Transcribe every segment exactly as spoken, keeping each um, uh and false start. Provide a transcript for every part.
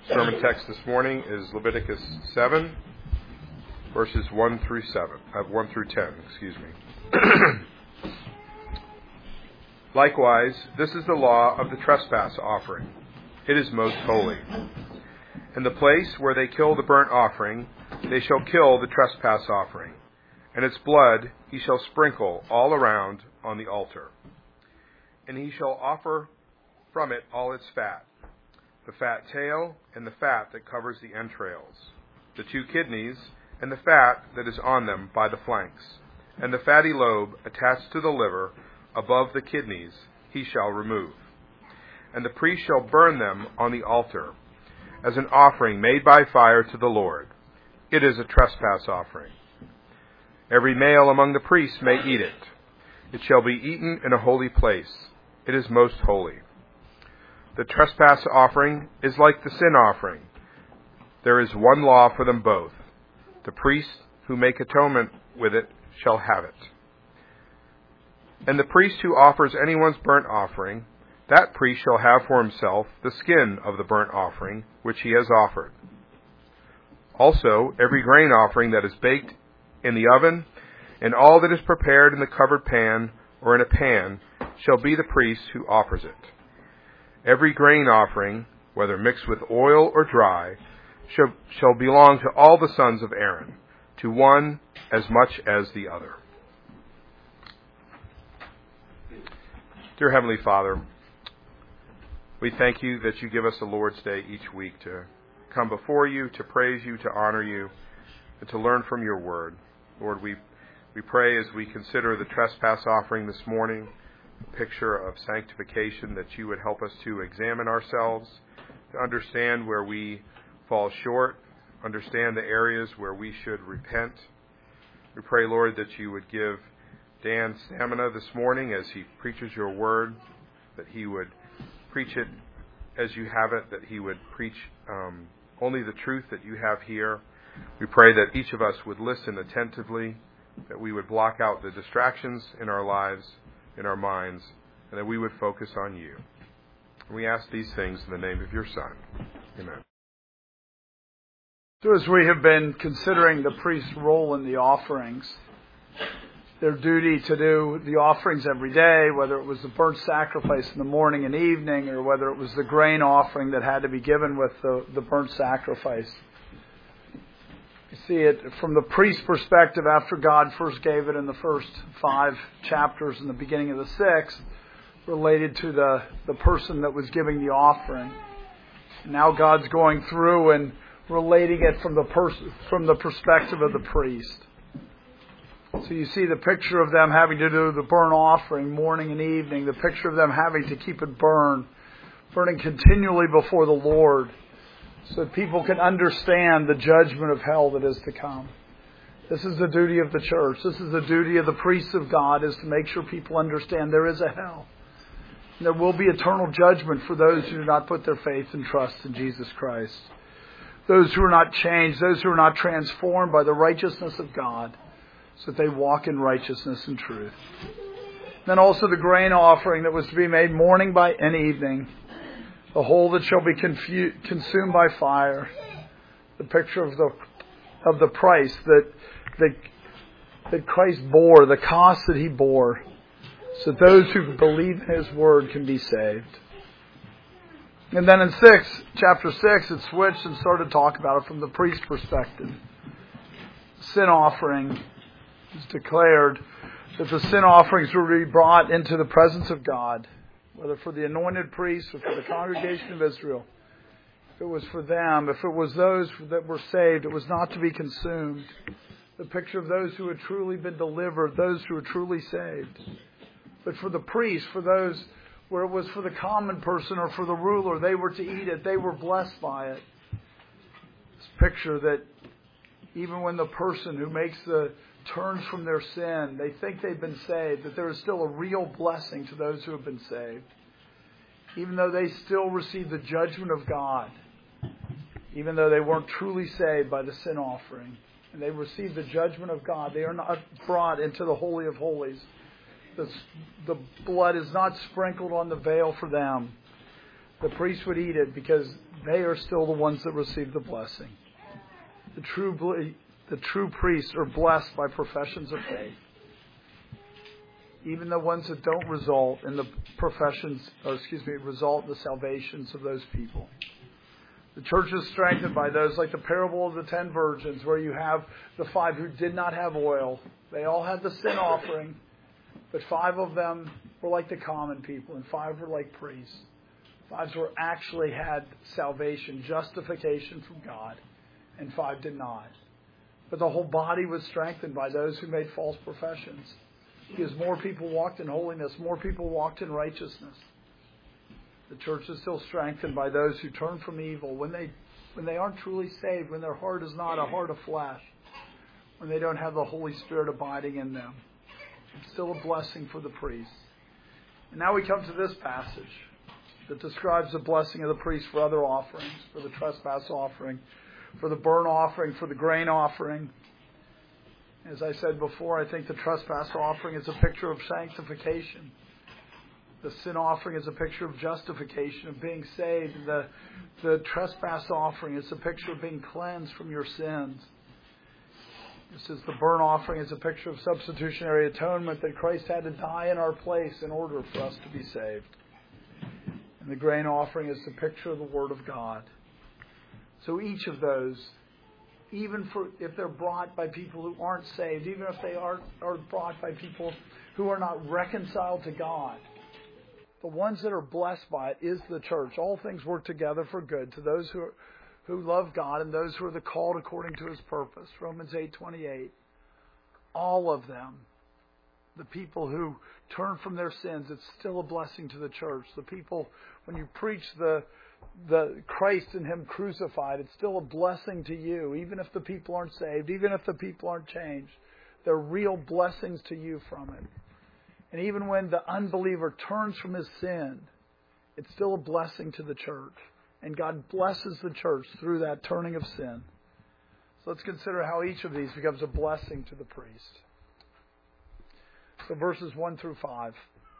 sermon text this morning is Leviticus seven, verses one through seven, uh, one through ten, excuse me. Likewise, this is the law of the trespass offering. It is most holy. In the place where they kill the burnt offering, they shall kill the trespass offering, and its blood he shall sprinkle all around on the altar. And he shall offer from it all its fat, the fat tail and the fat that covers the entrails, the two kidneys and the fat that is on them by the flanks, and the fatty lobe attached to the liver above the kidneys he shall remove. And the priest shall burn them on the altar as an offering made by fire to the Lord. It is a trespass offering. Every male among the priests may eat it. It shall be eaten in a holy place. It is most holy. The trespass offering is like the sin offering. There is one law for them both. The priests who make atonement with it shall have it. And the priest who offers anyone's burnt offering, that priest shall have for himself the skin of the burnt offering which he has offered. Also, every grain offering that is baked in the oven, and all that is prepared in the covered pan or in a pan, shall be the priest who offers it. Every grain offering, whether mixed with oil or dry, shall, shall belong to all the sons of Aaron, to one as much as the other. Dear Heavenly Father, we thank you that you give us the Lord's Day each week to come before you, to praise you, to honor you, and to learn from your word. Lord, we, we pray as we consider the trespass offering this morning, a picture of sanctification, that you would help us to examine ourselves, to understand where we fall short, understand the areas where we should repent. We pray, Lord, that you would give Dan stamina this morning as he preaches your word, that he would preach it as you have it, that he would preach um, only the truth that you have here. We pray that each of us would listen attentively, that we would block out the distractions in our lives, in our minds, and that we would focus on you. And we ask these things in the name of your Son. Amen. So as we have been considering the priest's role in the offerings, their duty to do the offerings every day, whether it was the burnt sacrifice in the morning and evening, or whether it was the grain offering that had to be given with the, the burnt sacrifice. You see it from the priest's perspective after God first gave it in the first five chapters in the beginning of the sixth, related to the, the person that was giving the offering. And now God's going through and relating it from the pers- from the perspective of the priest. So you see the picture of them having to do the burnt offering morning and evening, the picture of them having to keep it burn, burning continually before the Lord, so that people can understand the judgment of hell that is to come. This is the duty of the church. This is the duty of the priests of God, is to make sure people understand there is a hell. And there will be eternal judgment for those who do not put their faith and trust in Jesus Christ. Those who are not changed, those who are not transformed by the righteousness of God, so that they walk in righteousness and truth. Then also the grain offering that was to be made morning by and evening, the whole that shall be confu- consumed by fire, the picture of the of the price that that that Christ bore, the cost that He bore, so that those who believe in His word can be saved. And then in six, chapter six, it switched and started to talk about it from the priest's perspective. Sin offering is declared that the sin offerings were to be brought into the presence of God, whether for the anointed priests or for the congregation of Israel. If it was for them, if it was those that were saved, it was not to be consumed. The picture of those who had truly been delivered, those who were truly saved. But for the priests, for those where it was for the common person or for the ruler, they were to eat it. They were blessed by it. This picture that even when the person who makes the turns from their sin, they think they've been saved, that there is still a real blessing to those who have been saved. Even though they still receive the judgment of God, even though they weren't truly saved by the sin offering, and they receive the judgment of God, they are not brought into the Holy of Holies. The, the blood is not sprinkled on the veil for them. The priest would eat it because they are still the ones that receive the blessing. The true, ble- the true priests are blessed by professions of faith. Even the ones that don't result in the professions, or excuse me, result in the salvations of those people. The church is strengthened by those like the parable of the ten virgins, where you have the five who did not have oil. They all had the sin offering, but five of them were like the common people, and five were like priests. Five were actually had salvation, justification from God, and five did not. But the whole body was strengthened by those who made false professions. Because more people walked in holiness, more people walked in righteousness. The church is still strengthened by those who turn from evil, when they when they aren't truly saved, when their heart is not a heart of flesh, when they don't have the Holy Spirit abiding in them. It's still a blessing for the priests. And now we come to this passage that describes the blessing of the priest for other offerings, for the trespass offering, for the burnt offering, for the grain offering. As I said before, I think the trespass offering is a picture of sanctification. The sin offering is a picture of justification, of being saved. The, the trespass offering is a picture of being cleansed from your sins. This is the burnt offering is a picture of substitutionary atonement, that Christ had to die in our place in order for us to be saved. And the grain offering is the picture of the Word of God. So each of those, even for if they're brought by people who aren't saved, even if they are, are brought by people who are not reconciled to God, the ones that are blessed by it is the church. All things work together for good to those who are, who love God and those who are the called according to His purpose. Romans eight twenty-eight. All of them. The people who turn from their sins, it's still a blessing to the church. The people, when you preach the the Christ and Him crucified, it's still a blessing to you, even if the people aren't saved, even if the people aren't changed. They're real blessings to you from it. And even when the unbeliever turns from his sin, it's still a blessing to the church. And God blesses the church through that turning of sin. So let's consider how each of these becomes a blessing to the priest. So verses one through five.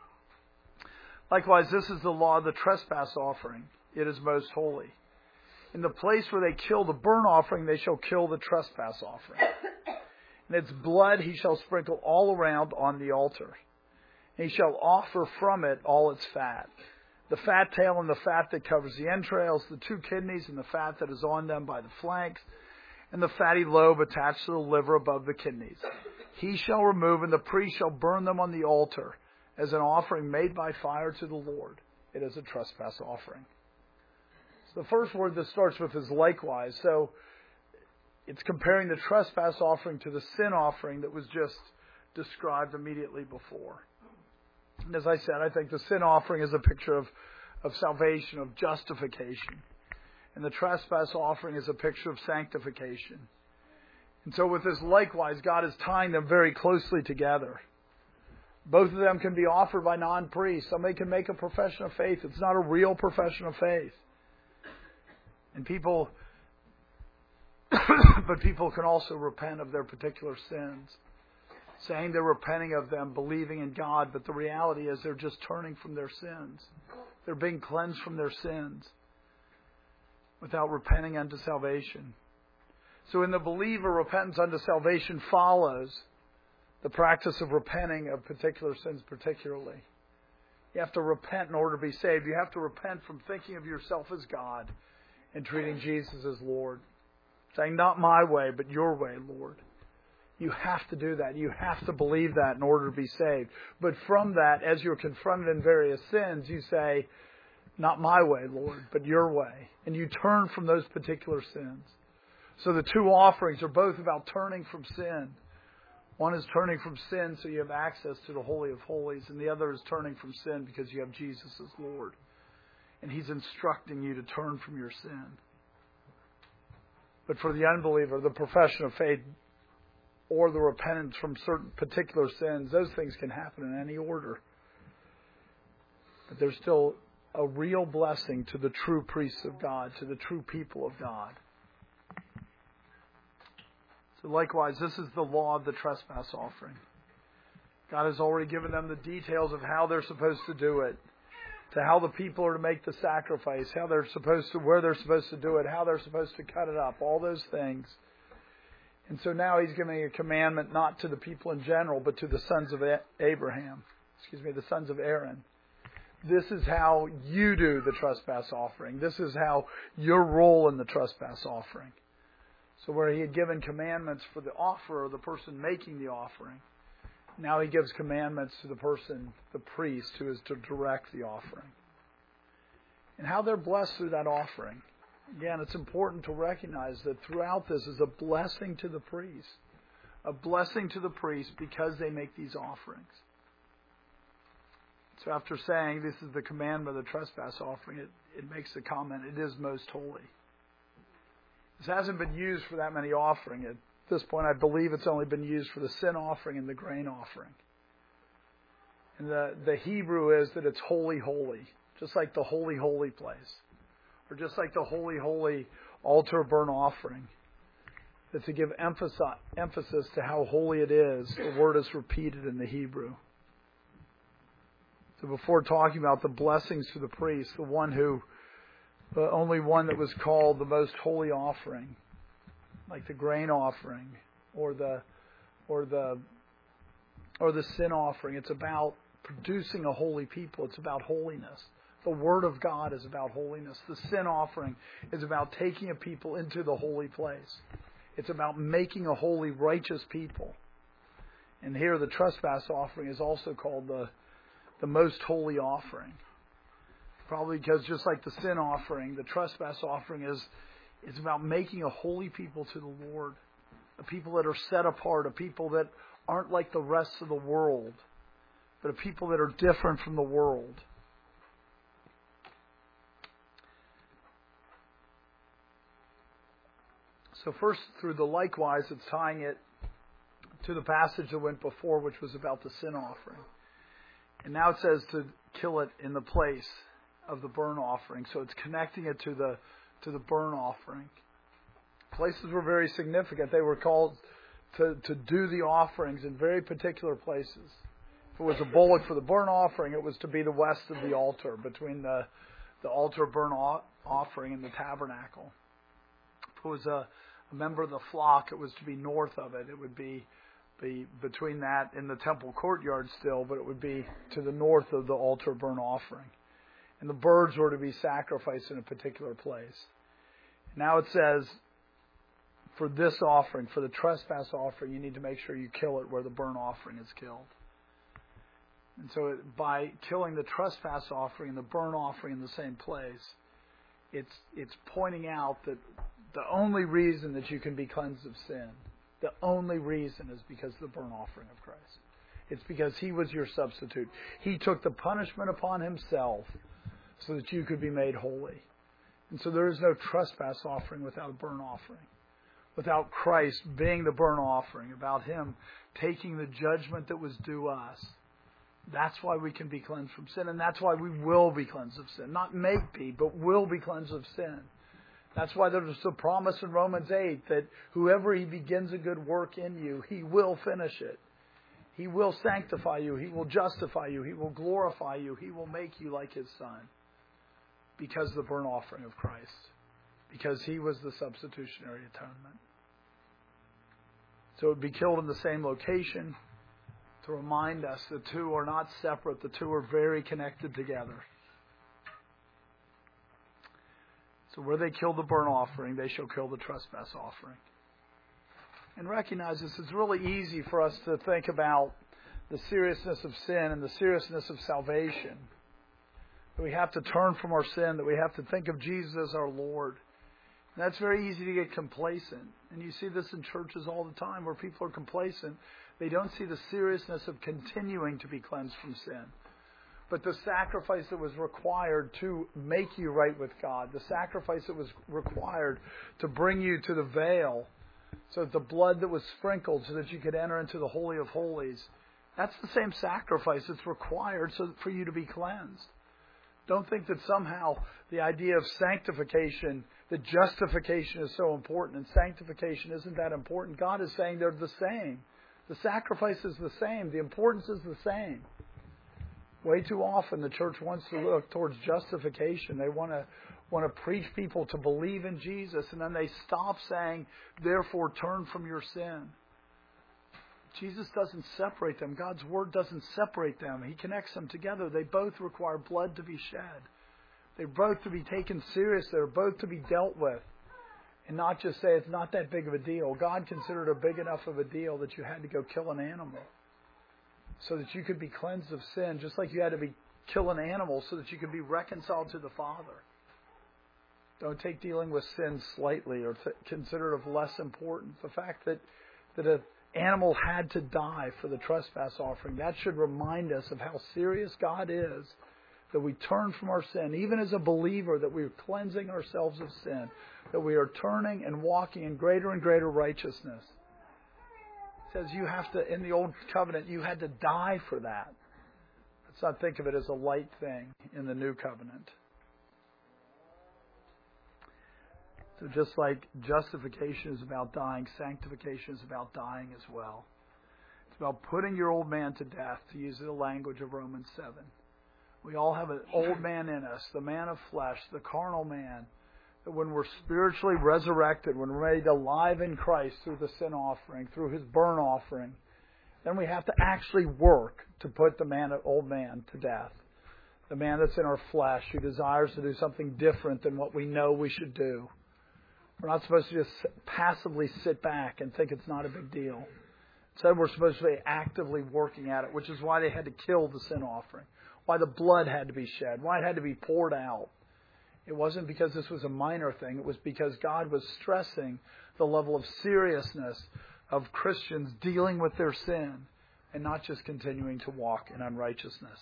Likewise, this is the law of the trespass offering. It is most holy. In the place where they kill the burnt offering, they shall kill the trespass offering. And its blood he shall sprinkle all around on the altar. And he shall offer from it all its fat. The fat tail and the fat that covers the entrails, the two kidneys and the fat that is on them by the flanks, and the fatty lobe attached to the liver above the kidneys. He shall remove, and the priest shall burn them on the altar as an offering made by fire to the Lord. It is a trespass offering. So the first word that starts with is likewise. So it's comparing the trespass offering to the sin offering that was just described immediately before. And as I said, I think the sin offering is a picture of, of salvation, of justification. And the trespass offering is a picture of sanctification. And so with this likewise, God is tying them very closely together. Both of them can be offered by non-priests. Somebody can make a profession of faith. It's not a real profession of faith. And people, but people can also repent of their particular sins. Saying they're repenting of them, believing in God, but the reality is they're just turning from their sins. They're being cleansed from their sins without repenting unto salvation. So in the believer, repentance unto salvation follows the practice of repenting of particular sins particularly. You have to repent in order to be saved. You have to repent from thinking of yourself as God and treating Jesus as Lord. Saying, not my way, but your way, Lord. You have to do that. You have to believe that in order to be saved. But from that, as you're confronted in various sins, you say, not my way, Lord, but your way. And you turn from those particular sins. So the two offerings are both about turning from sin. One is turning from sin so you have access to the Holy of Holies, and the other is turning from sin because you have Jesus as Lord. And He's instructing you to turn from your sin. But for the unbeliever, the profession of faith or the repentance from certain particular sins, those things can happen in any order. But there's still a real blessing to the true priests of God, to the true people of God. So likewise, this is the law of the trespass offering. God has already given them the details of how they're supposed to do it. to how the people are to make the sacrifice, how they're supposed to, where they're supposed to do it, how they're supposed to cut it up, all those things. And so now he's giving a commandment not to the people in general, but to the sons of Abraham, excuse me, the sons of Aaron. This is how you do the trespass offering. This is how your role in the trespass offering. So where he had given commandments for the offerer, the person making the offering, now he gives commandments to the person, the priest, who is to direct the offering. And how they're blessed through that offering. Again, it's important to recognize that throughout this is a blessing to the priest. A blessing to the priest because they make these offerings. So after saying this is the commandment of the trespass offering, it, it makes the comment, it is most holy. This hasn't been used for that many offering. At this point, I believe it's only been used for the sin offering and the grain offering. And the, the Hebrew is that it's holy, holy. Just like the holy, holy place. Or just like the holy, holy altar burnt offering. That to give emphasis, emphasis to how holy it is, the word is repeated in the Hebrew. So before talking about the blessings to the priest, the one who, the only one that was called the most holy offering, like the grain offering or the or the or the sin offering, it's about producing a holy people. It's about holiness. The Word of God is about holiness. The sin offering is about taking a people into the holy place. It's about making a holy, righteous people. And here the trespass offering is also called the, the most holy offering. Probably because just like the sin offering, the trespass offering is, is about making a holy people to the Lord. A people that are set apart, a people that aren't like the rest of the world, but a people that are different from the world. So first, through the likewise, it's tying it to the passage that went before, which was about the sin offering. And now it says to kill it in the place of the burnt offering. So it's connecting it to the to the burnt offering. Places were very significant. They were called to, to do the offerings in very particular places. If it was a bullock for the burnt offering, it was to be the west of the altar, between the, the altar burnt offering and the tabernacle. If it was a, a member of the flock, it was to be north of it. It would be, be between that and the temple courtyard still, but it would be to the north of the altar burnt offering. And the birds were to be sacrificed in a particular place. Now it says, for this offering, for the trespass offering, you need to make sure you kill it where the burnt offering is killed. And so it, by killing the trespass offering and the burnt offering in the same place, it's it's pointing out that the only reason that you can be cleansed of sin, the only reason is because of the burnt offering of Christ. It's because He was your substitute. He took the punishment upon Himself so that you could be made holy. And so there is no trespass offering without a burnt offering. Without Christ being the burnt offering, about Him taking the judgment that was due us. That's why we can be cleansed from sin, and that's why we will be cleansed of sin. Not may be, but will be cleansed of sin. That's why there's a promise in Romans eight that whoever He begins a good work in you, He will finish it. He will sanctify you. He will justify you. He will glorify you. He will make you like His Son. Because of the burnt offering of Christ. Because He was the substitutionary atonement. So it would be killed in the same location to remind us the two are not separate. The two are very connected together. So where they kill the burnt offering, they shall kill the trespass offering. And recognize this, it's really easy for us to think about the seriousness of sin and the seriousness of salvation. That we have to turn from our sin, that we have to think of Jesus as our Lord. And that's very easy to get complacent. And you see this in churches all the time where people are complacent. They don't see the seriousness of continuing to be cleansed from sin. But the sacrifice that was required to make you right with God, the sacrifice that was required to bring you to the veil, so that the blood that was sprinkled so that you could enter into the Holy of Holies, that's the same sacrifice that's required so for you to be cleansed. Don't think that somehow the idea of sanctification, that justification is so important and sanctification isn't that important. God is saying they're the same. The sacrifice is the same. The importance is the same. Way too often the church wants to look towards justification. They want to want to preach people to believe in Jesus, and then they stop saying, therefore turn from your sin. Jesus doesn't separate them. God's Word doesn't separate them. He connects them together. They both require blood to be shed. They're both to be taken serious. They're both to be dealt with. And not just say it's not that big of a deal. God considered it big enough of a deal that you had to go kill an animal so that you could be cleansed of sin, just like you had to be kill an animal so that you could be reconciled to the Father. Don't take dealing with sin slightly or th- consider it of less importance. The fact that, that an animal had to die for the trespass offering, that should remind us of how serious God is, that we turn from our sin, even as a believer, that we are cleansing ourselves of sin, that we are turning and walking in greater and greater righteousness. It says you have to, in the Old Covenant, you had to die for that. Let's not think of it as a light thing in the New Covenant. So just like justification is about dying, sanctification is about dying as well. It's about putting your old man to death, to use the language of Romans seven. We all have an old man in us, the man of flesh, the carnal man, that when we're spiritually resurrected, when we're made alive in Christ through the sin offering, through His burnt offering, then we have to actually work to put the man, old man to death. The man that's in our flesh who desires to do something different than what we know we should do. We're not supposed to just passively sit back and think it's not a big deal. Instead, we're supposed to be actively working at it, which is why they had to kill the sin offering, why the blood had to be shed, why it had to be poured out. It wasn't because this was a minor thing. It was because God was stressing the level of seriousness of Christians dealing with their sin and not just continuing to walk in unrighteousness.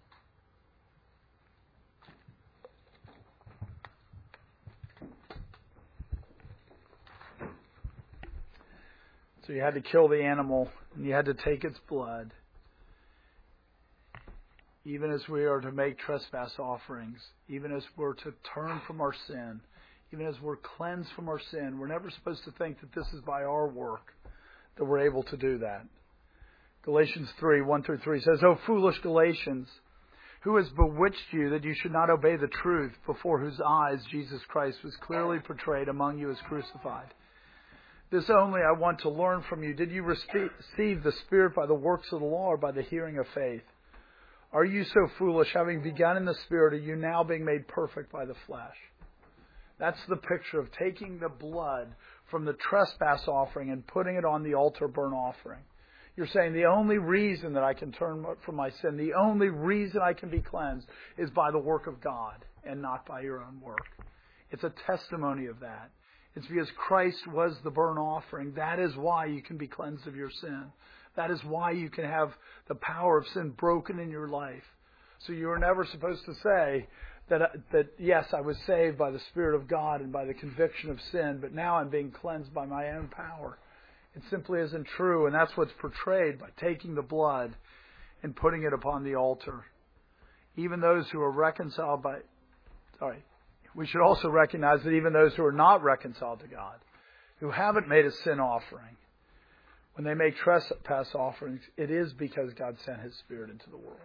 So you had to kill the animal, and you had to take its blood. Even as we are to make trespass offerings, even as we're to turn from our sin, even as we're cleansed from our sin, we're never supposed to think that this is by our work that we're able to do that. Galatians three, one through three says, O foolish Galatians, who has bewitched you that you should not obey the truth, before whose eyes Jesus Christ was clearly portrayed among you as crucified? This only I want to learn from you. Did you receive the Spirit by the works of the law or by the hearing of faith? Are you so foolish, having begun in the Spirit, are you now being made perfect by the flesh? That's the picture of taking the blood from the trespass offering and putting it on the altar burnt offering. You're saying the only reason that I can turn from my sin, the only reason I can be cleansed is by the work of God and not by your own work. It's a testimony of that. It's because Christ was the burnt offering. That is why you can be cleansed of your sin. That is why you can have the power of sin broken in your life. So you are never supposed to say that, that yes, I was saved by the Spirit of God and by the conviction of sin, but now I'm being cleansed by my own power. It simply isn't true, and that's what's portrayed by taking the blood and putting it upon the altar. Even those who are reconciled by... Sorry. We should also recognize that even those who are not reconciled to God, who haven't made a sin offering, when they make trespass offerings, it is because God sent His Spirit into the world.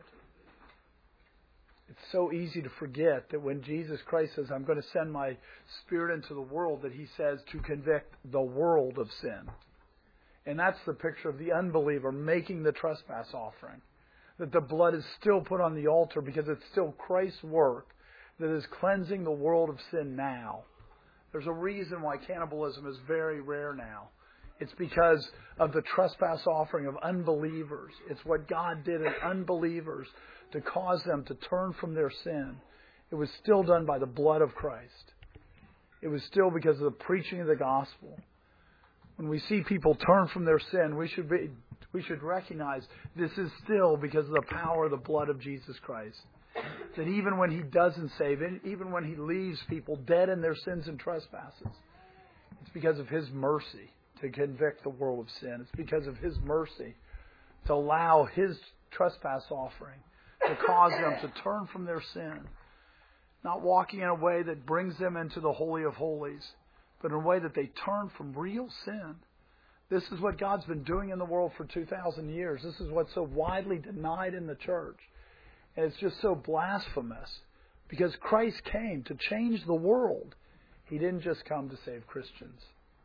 It's so easy to forget that when Jesus Christ says, I'm going to send my Spirit into the world, that He says to convict the world of sin. And that's the picture of the unbeliever making the trespass offering. That the blood is still put on the altar because it's still Christ's work that is cleansing the world of sin now. There's a reason why cannibalism is very rare now. It's because of the trespass offering of unbelievers. It's what God did in unbelievers to cause them to turn from their sin. It was still done by the blood of Christ. It was still because of the preaching of the gospel. When we see people turn from their sin, we should be, we should recognize this is still because of the power of the blood of Jesus Christ. That even when He doesn't save, even when He leaves people dead in their sins and trespasses, it's because of His mercy to convict the world of sin. It's because of His mercy to allow His trespass offering to cause them to turn from their sin. Not walking in a way that brings them into the Holy of Holies, but in a way that they turn from real sin. This is what God's been doing in the world for two thousand years. This is what's so widely denied in the church. And it's just so blasphemous because Christ came to change the world. He didn't just come to save Christians.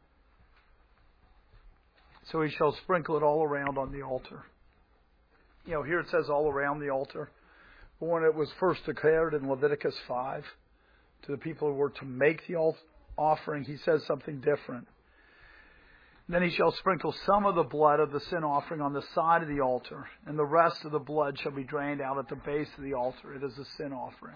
So he shall sprinkle it all around on the altar. You know, here it says all around the altar. But when it was first declared in Leviticus five to the people who were to make the offering, he says something different. Then he shall sprinkle some of the blood of the sin offering on the side of the altar, and the rest of the blood shall be drained out at the base of the altar. It is a sin offering.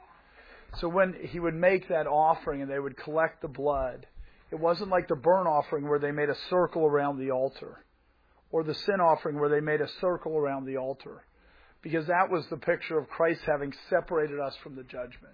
So when he would make that offering and they would collect the blood, it wasn't like the burnt offering where they made a circle around the altar, or the sin offering where they made a circle around the altar, because that was the picture of Christ having separated us from the judgment.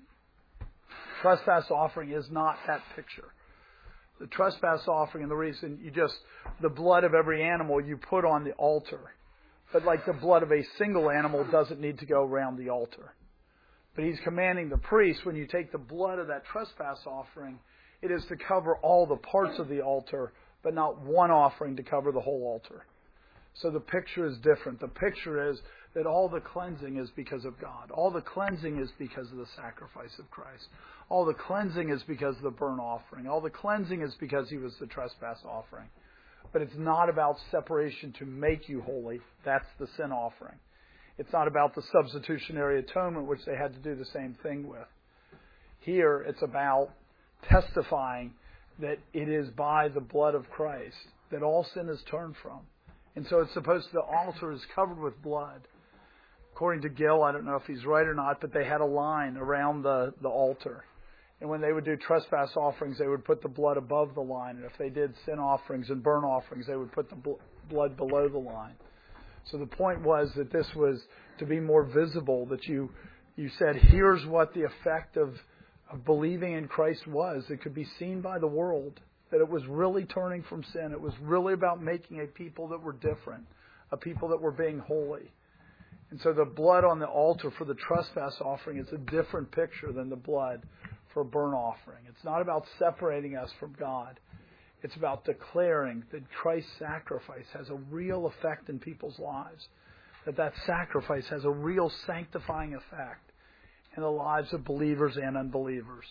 Trespass offering is not that picture. The trespass offering, and the reason you just, the blood of every animal you put on the altar. But like the blood of a single animal doesn't need to go around the altar. But he's commanding the priest, when you take the blood of that trespass offering, it is to cover all the parts of the altar, but not one offering to cover the whole altar. So the picture is different. The picture is that all the cleansing is because of God. All the cleansing is because of the sacrifice of Christ. All the cleansing is because of the burnt offering. All the cleansing is because he was the trespass offering. But it's not about separation to make you holy. That's the sin offering. It's not about the substitutionary atonement, which they had to do the same thing with. Here, it's about testifying that it is by the blood of Christ that all sin is turned from. And so it's supposed to, the altar is covered with blood. According to Gill, I don't know if he's right or not, but they had a line around the, the altar. And when they would do trespass offerings, they would put the blood above the line. And if they did sin offerings and burnt offerings, they would put the bl- blood below the line. So the point was that this was to be more visible, that you you said, here's what the effect of, of believing in Christ was. It could be seen by the world, that it was really turning from sin. It was really about making a people that were different, a people that were being holy. And so the blood on the altar for the trespass offering is a different picture than the blood for a burnt offering. It's not about separating us from God. It's about declaring that Christ's sacrifice has a real effect in people's lives, that that sacrifice has a real sanctifying effect in the lives of believers and unbelievers.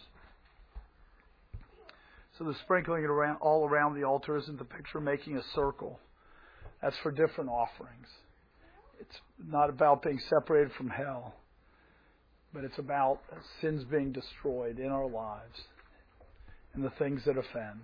So the sprinkling it around, all around the altar isn't the picture of making a circle. That's for different offerings. It's not about being separated from hell, but it's about sins being destroyed in our lives and the things that offend.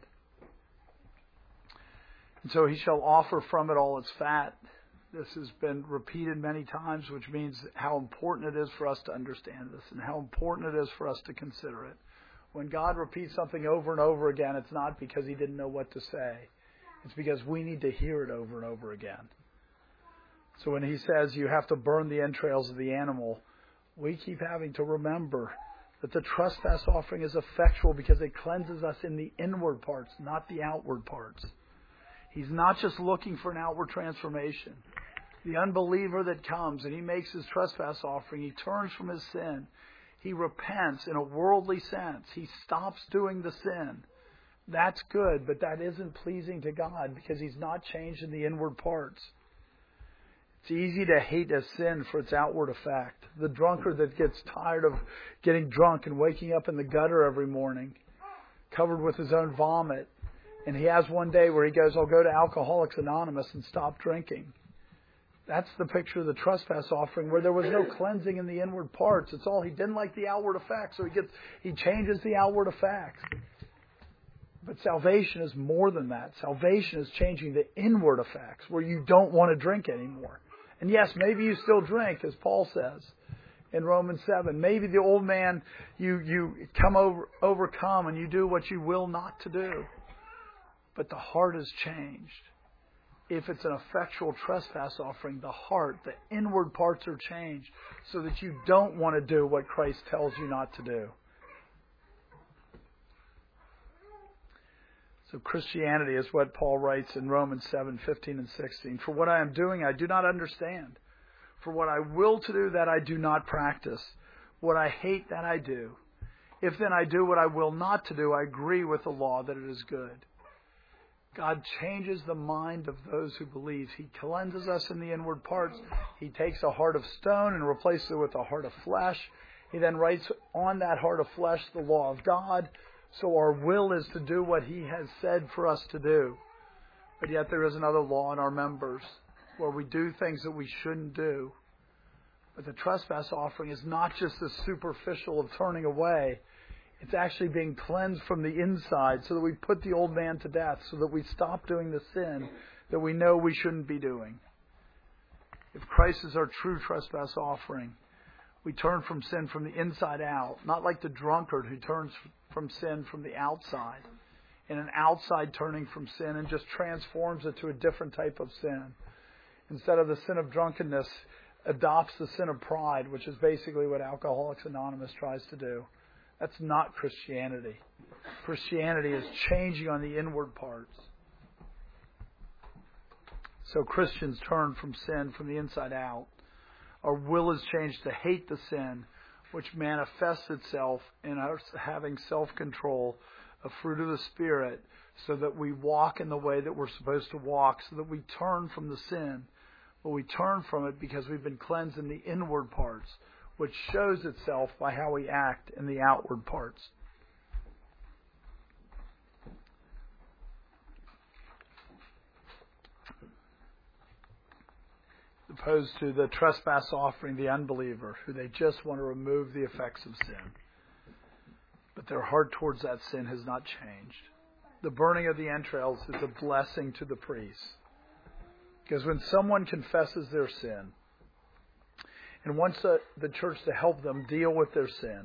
And so he shall offer from it all its fat. This has been repeated many times, which means how important it is for us to understand this and how important it is for us to consider it. When God repeats something over and over again, it's not because he didn't know what to say. It's because we need to hear it over and over again. So when he says you have to burn the entrails of the animal, we keep having to remember that the trespass offering is effectual because it cleanses us in the inward parts, not the outward parts. He's not just looking for an outward transformation. The unbeliever that comes and he makes his trespass offering, he turns from his sin. He repents in a worldly sense. He stops doing the sin. That's good, but that isn't pleasing to God because he's not changed in the inward parts. It's easy to hate a sin for its outward effect. The drunkard that gets tired of getting drunk and waking up in the gutter every morning, covered with his own vomit, and he has one day where he goes, I'll go to Alcoholics Anonymous and stop drinking. That's the picture of the trespass offering where there was no cleansing in the inward parts. It's all, he didn't like the outward effects, so he gets he changes the outward effects. But salvation is more than that. Salvation is changing the inward effects where you don't want to drink anymore. And yes, maybe you still drink, as Paul says in Romans seven. Maybe the old man, you, you come over, overcome and you do what you will not to do. But the heart has changed. If it's an effectual trespass offering, the heart, the inward parts are changed so that you don't want to do what Christ tells you not to do. So Christianity is what Paul writes in Romans seven, fifteen and sixteen. For what I am doing, I do not understand. For what I will to do, that I do not practice. What I hate, that I do. If then I do what I will not to do, I agree with the law that it is good. God changes the mind of those who believe. He cleanses us in the inward parts. He takes a heart of stone and replaces it with a heart of flesh. He then writes on that heart of flesh the law of God. So our will is to do what He has said for us to do. But yet there is another law in our members where we do things that we shouldn't do. But the trespass offering is not just the superficial of turning away. It's actually being cleansed from the inside so that we put the old man to death, so that we stop doing the sin that we know we shouldn't be doing. If Christ is our true trespass offering, we turn from sin from the inside out, not like the drunkard who turns from sin from the outside, in an outside turning from sin and just transforms it to a different type of sin. Instead of the sin of drunkenness, adopts the sin of pride, which is basically what Alcoholics Anonymous tries to do. That's not Christianity. Christianity is changing on the inward parts. So Christians turn from sin from the inside out. Our will is changed to hate the sin, which manifests itself in our having self-control, a fruit of the Spirit, so that we walk in the way that we're supposed to walk, so that we turn from the sin. But we turn from it because we've been cleansed in the inward parts, which shows itself by how we act in the outward parts. Opposed to the trespass offering, the unbeliever, who they just want to remove the effects of sin. But their heart towards that sin has not changed. The burning of the entrails is a blessing to the priest. Because when someone confesses their sin, and wants the, the church to help them deal with their sin,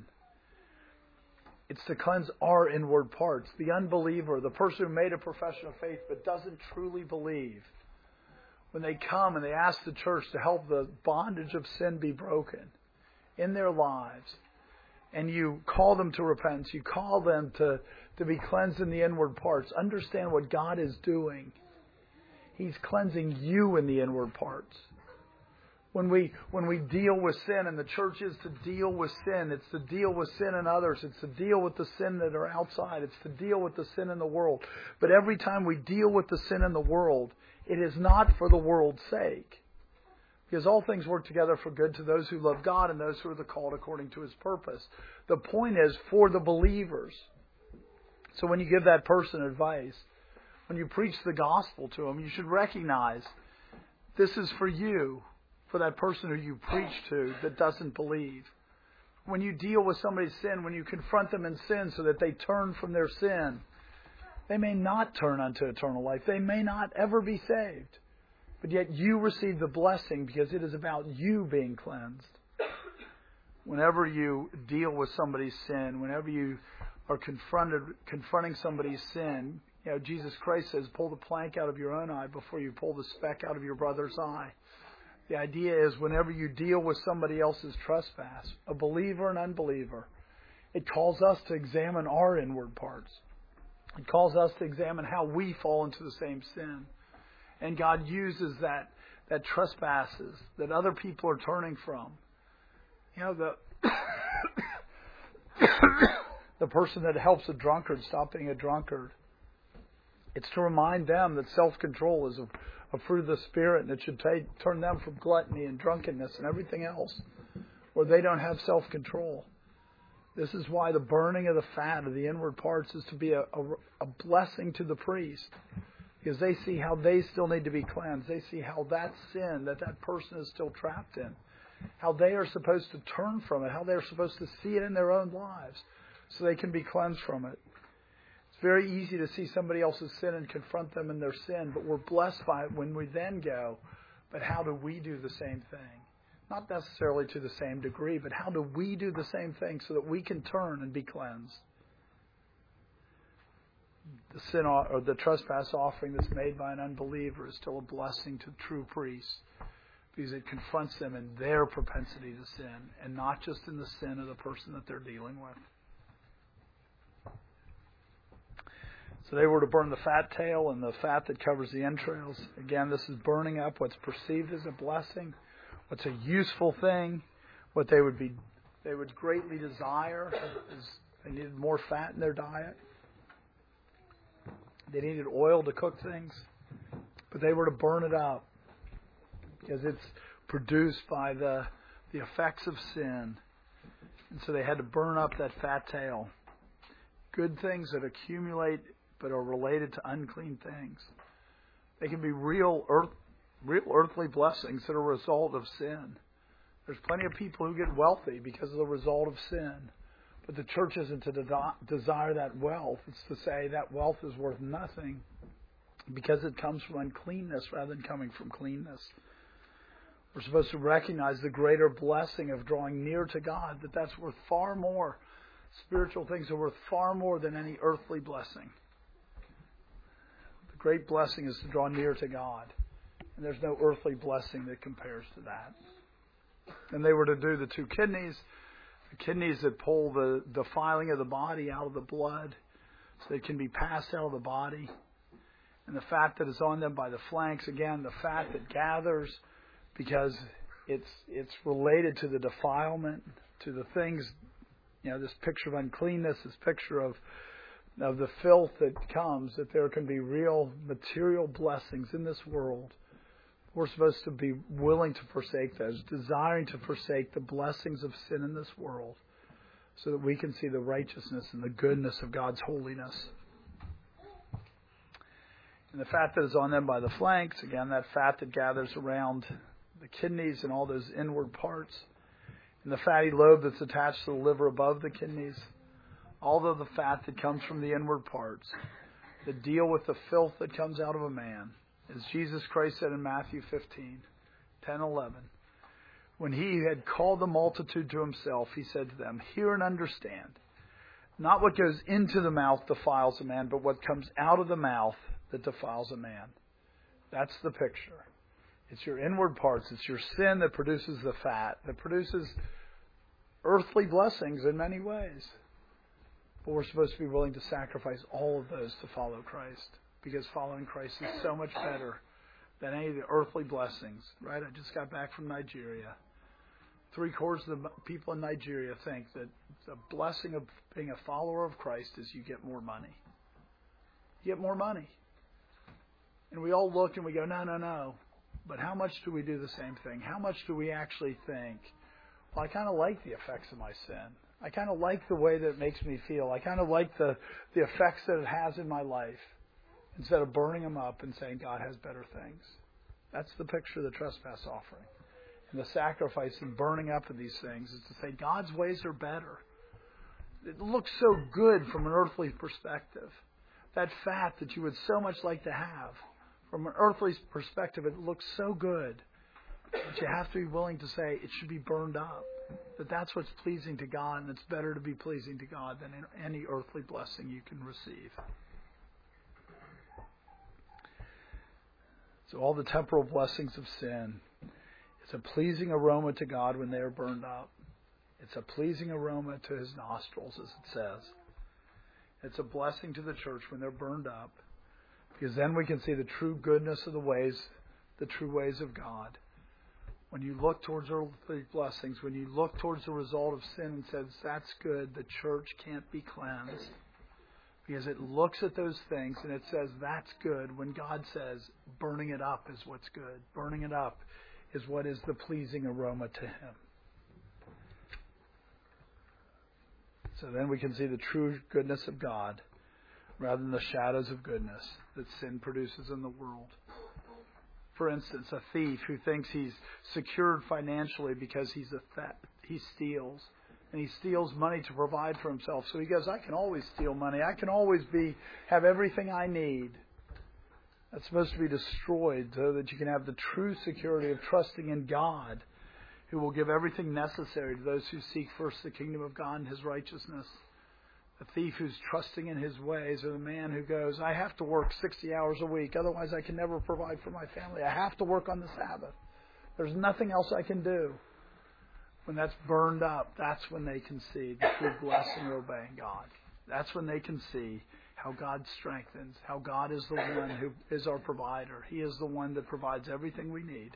it's to cleanse our inward parts. The unbeliever, the person who made a profession of faith but doesn't truly believe, when they come and they ask the church to help the bondage of sin be broken in their lives, and you call them to repentance, you call them to, to be cleansed in the inward parts, understand what God is doing. He's cleansing you in the inward parts. When we when we deal with sin, and the church is to deal with sin, it's to deal with sin in others, it's to deal with the sin that are outside, it's to deal with the sin in the world. But every time we deal with the sin in the world, it is not for the world's sake. Because all things work together for good to those who love God and those who are the called according to His purpose. The point is for the believers. So when you give that person advice, when you preach the gospel to them, you should recognize this is for you. For that person who you preach to that doesn't believe. When you deal with somebody's sin, when you confront them in sin so that they turn from their sin, they may not turn unto eternal life. They may not ever be saved. But yet you receive the blessing because it is about you being cleansed. Whenever you deal with somebody's sin, whenever you are confronted confronting somebody's sin, you know, Jesus Christ says, pull the plank out of your own eye before you pull the speck out of your brother's eye. The idea is whenever you deal with somebody else's trespass, a believer and unbeliever, it calls us to examine our inward parts. It calls us to examine how we fall into the same sin. And God uses that that trespasses that other people are turning from. You know, the the person that helps a drunkard stop being a drunkard. It's to remind them that self-control is a a fruit of the Spirit, and it should take, turn them from gluttony and drunkenness and everything else, where they don't have self-control. This is why the burning of the fat of the inward parts is to be a, a, a blessing to the priest, because they see how they still need to be cleansed. They see how that sin that that person is still trapped in, how they are supposed to turn from it, how they are supposed to see it in their own lives so they can be cleansed from it. It's very easy to see somebody else's sin and confront them in their sin, but we're blessed by it when we then go, but how do we do the same thing? Not necessarily to the same degree, but how do we do the same thing so that we can turn and be cleansed? The sin or the trespass offering that's made by an unbeliever is still a blessing to true priests, because it confronts them in their propensity to sin and not just in the sin of the person that they're dealing with. So they were to burn the fat tail and the fat that covers the entrails. Again, this is burning up what's perceived as a blessing, what's a useful thing, what they would be, they would greatly desire is they needed more fat in their diet. They needed oil to cook things, but they were to burn it up because it's produced by the the effects of sin. And so they had to burn up that fat tail. Good things that accumulate but are related to unclean things. They can be real earth, real earthly blessings that are a result of sin. There's plenty of people who get wealthy because of the result of sin. But the church isn't to de- desire that wealth. It's to say that wealth is worth nothing because it comes from uncleanness rather than coming from cleanness. We're supposed to recognize the greater blessing of drawing near to God, that that's worth far more. Spiritual things are worth far more than any earthly blessing. The great blessing is to draw near to God. And there's no earthly blessing that compares to that. And they were to do the two kidneys. The kidneys that pull the defiling of the body out of the blood so it can be passed out of the body. And the fat that is on them by the flanks, again, the fat that gathers because it's it's related to the defilement, to the things, you know, this picture of uncleanness, this picture of of the filth that comes, that there can be real material blessings in this world. We're supposed to be willing to forsake those, desiring to forsake the blessings of sin in this world so that we can see the righteousness and the goodness of God's holiness. And the fat that is on them by the flanks, again, that fat that gathers around the kidneys and all those inward parts, and the fatty lobe that's attached to the liver above the kidneys, all of the fat that comes from the inward parts that deal with the filth that comes out of a man. As Jesus Christ said in Matthew fifteen, ten, eleven, when he had called the multitude to himself, he said to them, "Hear and understand. Not what goes into the mouth defiles a man, but what comes out of the mouth that defiles a man." That's the picture. It's your inward parts. It's your sin that produces the fat, that produces earthly blessings in many ways. But we're supposed to be willing to sacrifice all of those to follow Christ. Because following Christ is so much better than any of the earthly blessings. Right? I just got back from Nigeria. Three quarters of the people in Nigeria think that the blessing of being a follower of Christ is you get more money. You get more money. And we all look and we go, no, no, no. But how much do we do the same thing? How much do we actually think, well, I kind of like the effects of my sin. I kind of like the way that it makes me feel. I kind of like the, the effects that it has in my life. Instead of burning them up and saying God has better things. That's the picture of the trespass offering. And the sacrifice and burning up of these things is to say God's ways are better. It looks so good from an earthly perspective. That fat that you would so much like to have, from an earthly perspective, it looks so good. But you have to be willing to say it should be burned up. That that's what's pleasing to God, and it's better to be pleasing to God than any earthly blessing you can receive. So all the temporal blessings of sin, it's a pleasing aroma to God when they are burned up. It's a pleasing aroma to His nostrils, as it says. It's a blessing to the church when they're burned up, because then we can see the true goodness of the ways, the true ways of God. When you look towards earthly blessings, when you look towards the result of sin and says, that's good, the church can't be cleansed. Because it looks at those things and it says, that's good, when God says, burning it up is what's good. Burning it up is what is the pleasing aroma to Him. So then we can see the true goodness of God rather than the shadows of goodness that sin produces in the world. For instance, a thief who thinks he's secured financially because he's a th- he steals. And he steals money to provide for himself. So he goes, I can always steal money. I can always be have everything I need. That's supposed to be destroyed so that you can have the true security of trusting in God, who will give everything necessary to those who seek first the kingdom of God and His righteousness. The thief who's trusting in his ways, or the man who goes, I have to work sixty hours a week, otherwise I can never provide for my family. I have to work on the Sabbath. There's nothing else I can do. When that's burned up, that's when they can see the true blessing of obeying God. That's when they can see how God strengthens, how God is the one who is our provider. He is the one that provides everything we need.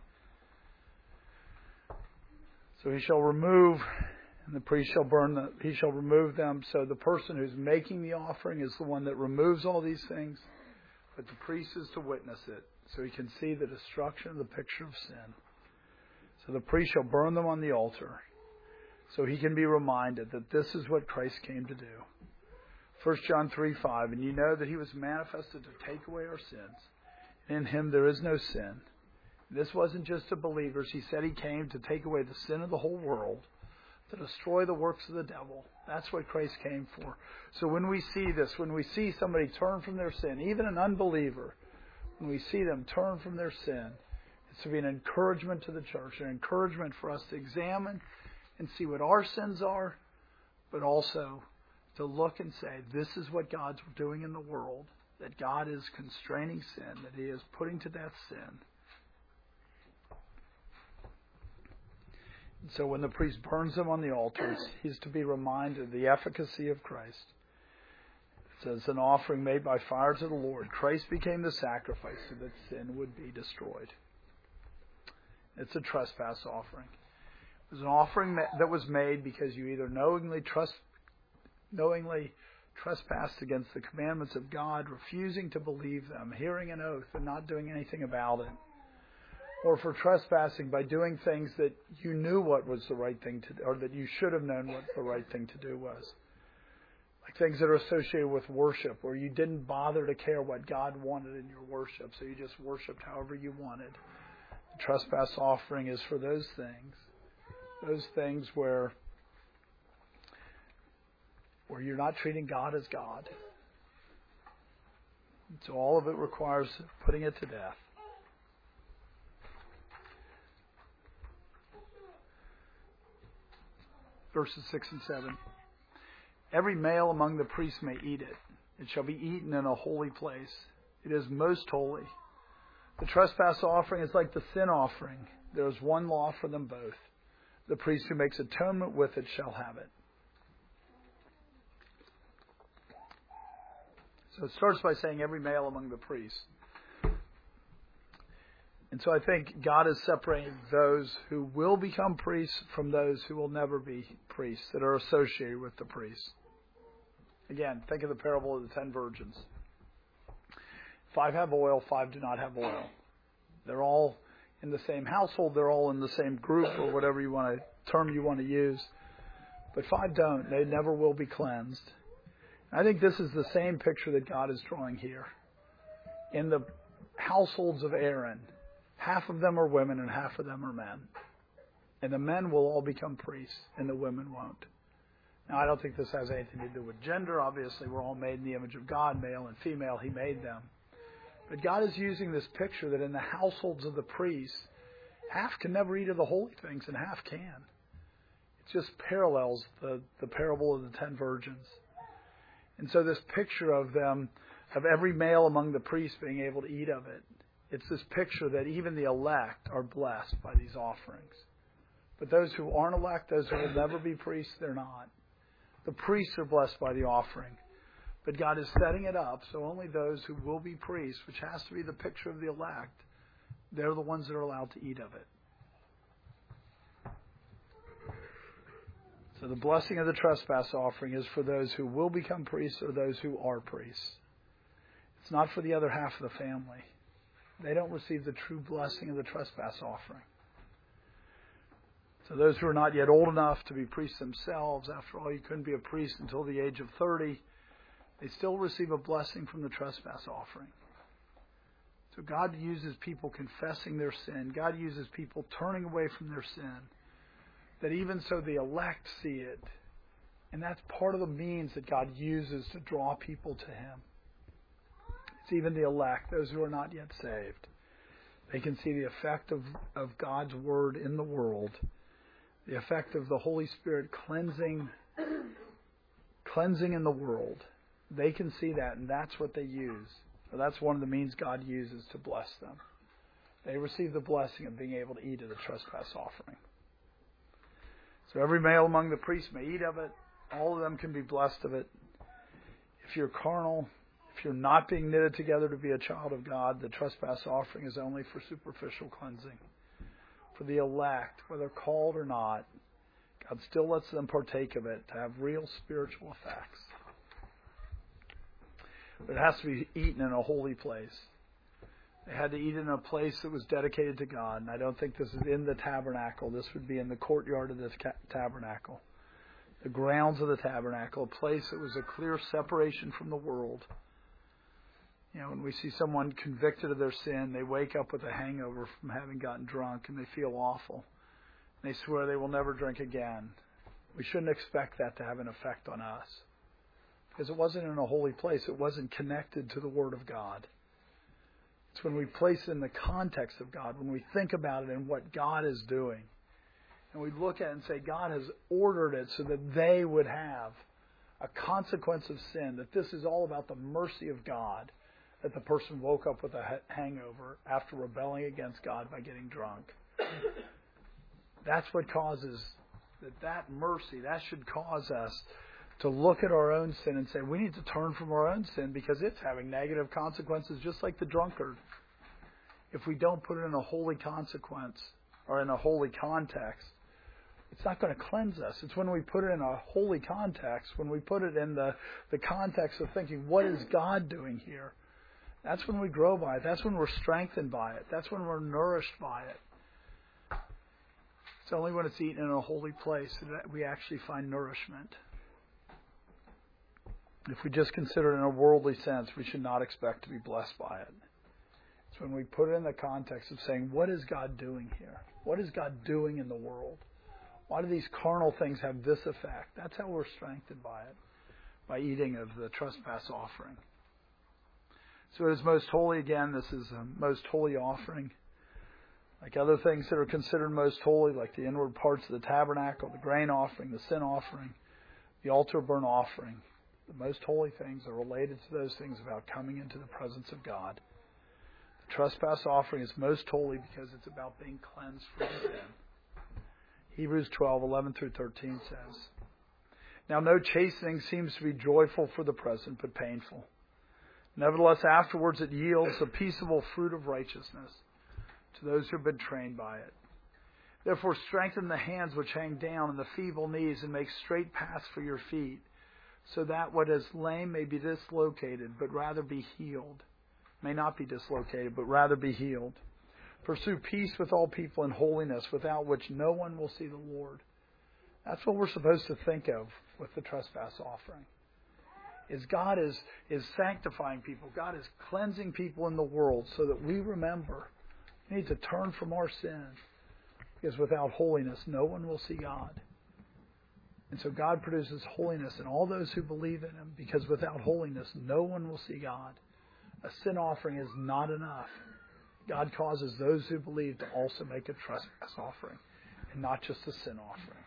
So He shall remove, and the priest shall burn the, he shall remove them. So the person who's making the offering is the one that removes all these things. but the priest is to witness it, so he can see the destruction of the picture of sin. So the priest shall burn them on the altar, so he can be reminded that this is what Christ came to do. First John three five, and you know that he was manifested to take away our sins. In him there is no sin. This wasn't just to believers. He said he came to take away the sin of the whole world, to destroy the works of the devil. That's what Christ came for. So when we see this, when we see somebody turn from their sin, even an unbeliever, when we see them turn from their sin, it's to be an encouragement to the church, an encouragement for us to examine and see what our sins are, but also to look and say, this is what God's doing in the world, that God is constraining sin, that he is putting to death sin. And so when the priest burns them on the altars, he's to be reminded of the efficacy of Christ. It says, an offering made by fire to the Lord. Christ became the sacrifice so that sin would be destroyed. It's a trespass offering. It was an offering that was made because you either knowingly trust, knowingly trespassed against the commandments of God, refusing to believe them, hearing an oath and not doing anything about it, or for trespassing by doing things that you knew what was the right thing to do, or that you should have known what the right thing to do was. Like things that are associated with worship, where you didn't bother to care what God wanted in your worship, so you just worshipped however you wanted. The trespass offering is for those things. Those things where where you're not treating God as God. And so all of it requires putting it to death. Verses six and seven. Every male among the priests may eat it. It shall be eaten in a holy place. It is most holy. The trespass offering is like the sin offering. There is one law for them both. The priest who makes atonement with it shall have it. So it starts by saying every male among the priests. And so I think God is separating those who will become priests from those who will never be priests, that are associated with the priests. Again, think of the parable of the ten virgins. Five have oil, five do not have oil. They're all in the same household, they're all in the same group, or whatever you want to term you want to use. But five don't. They never will be cleansed. I think this is the same picture that God is drawing here. In the households of Aaron, half of them are women and half of them are men. And the men will all become priests and the women won't. Now, I don't think this has anything to do with gender. Obviously, we're all made in the image of God, male and female. He made them. But God is using this picture that in the households of the priests, half can never eat of the holy things and half can. It just parallels the, the parable of the ten virgins. And so this picture of them, of every male among the priests being able to eat of it, it's this picture that even the elect are blessed by these offerings. But those who aren't elect, those who will never be priests, they're not. The priests are blessed by the offering. But God is setting it up so only those who will be priests, which has to be the picture of the elect, they're the ones that are allowed to eat of it. So the blessing of the trespass offering is for those who will become priests or those who are priests. It's not for the other half of the family. They don't receive the true blessing of the trespass offering. So those who are not yet old enough to be priests themselves, after all, you couldn't be a priest until the age of thirty, they still receive a blessing from the trespass offering. So God uses people confessing their sin. God uses people turning away from their sin. That even so the elect see it. And that's part of the means that God uses to draw people to Him. It's even the elect, those who are not yet saved. They can see the effect of, of God's Word in the world. The effect of the Holy Spirit cleansing, cleansing in the world. They can see that, and that's what they use. So that's one of the means God uses to bless them. They receive the blessing of being able to eat of the trespass offering. So every male among the priests may eat of it. All of them can be blessed of it. If you're carnal, if you're not being knitted together to be a child of God, the trespass offering is only for superficial cleansing. For the elect, whether called or not, God still lets them partake of it to have real spiritual effects. But it has to be eaten in a holy place. They had to eat in a place that was dedicated to God. And I don't think this is in the tabernacle. This would be in the courtyard of the tabernacle. The grounds of the tabernacle, a place that was a clear separation from the world. You know, when we see someone convicted of their sin, they wake up with a hangover from having gotten drunk and they feel awful. And they swear they will never drink again. We shouldn't expect that to have an effect on us. Because it wasn't in a holy place. It wasn't connected to the Word of God. It's when we place it in the context of God, when we think about it and what God is doing. And we look at it and say, God has ordered it so that they would have a consequence of sin, that this is all about the mercy of God, that the person woke up with a hangover after rebelling against God by getting drunk. That's what causes, that that mercy, that should cause us to look at our own sin and say, we need to turn from our own sin because it's having negative consequences just like the drunkard. If we don't put it in a holy consequence or in a holy context, it's not going to cleanse us. It's when we put it in a holy context, when we put it in the, the context of thinking, what is God doing here? That's when we grow by it. That's when we're strengthened by it. That's when we're nourished by it. It's only when it's eaten in a holy place that we actually find nourishment. If we just consider it in a worldly sense, we should not expect to be blessed by it. It's when we put it in the context of saying, what is God doing here? What is God doing in the world? Why do these carnal things have this effect? That's how we're strengthened by it, by eating of the trespass offering. So it is most holy. Again, this is a most holy offering. Like other things that are considered most holy, like the inward parts of the tabernacle, the grain offering, the sin offering, the altar burnt offering, the most holy things are related to those things about coming into the presence of God. The trespass offering is most holy because it's about being cleansed from sin. Hebrews twelve, eleven through thirteen says, now no chastening seems to be joyful for the present, but painful. Nevertheless, afterwards it yields the peaceable fruit of righteousness to those who have been trained by it. Therefore strengthen the hands which hang down and the feeble knees, and make straight paths for your feet, so that what is lame may be dislocated, but rather be healed. May not be dislocated, but rather be healed. Pursue peace with all people and holiness, without which no one will see the Lord. That's what we're supposed to think of with the trespass offering. Is God is, is sanctifying people. God is cleansing people in the world so that we remember we need to turn from our sin. Because without holiness, no one will see God. And so God produces holiness in all those who believe in Him, because without holiness, no one will see God. A sin offering is not enough. God causes those who believe to also make a trespass offering, and not just a sin offering.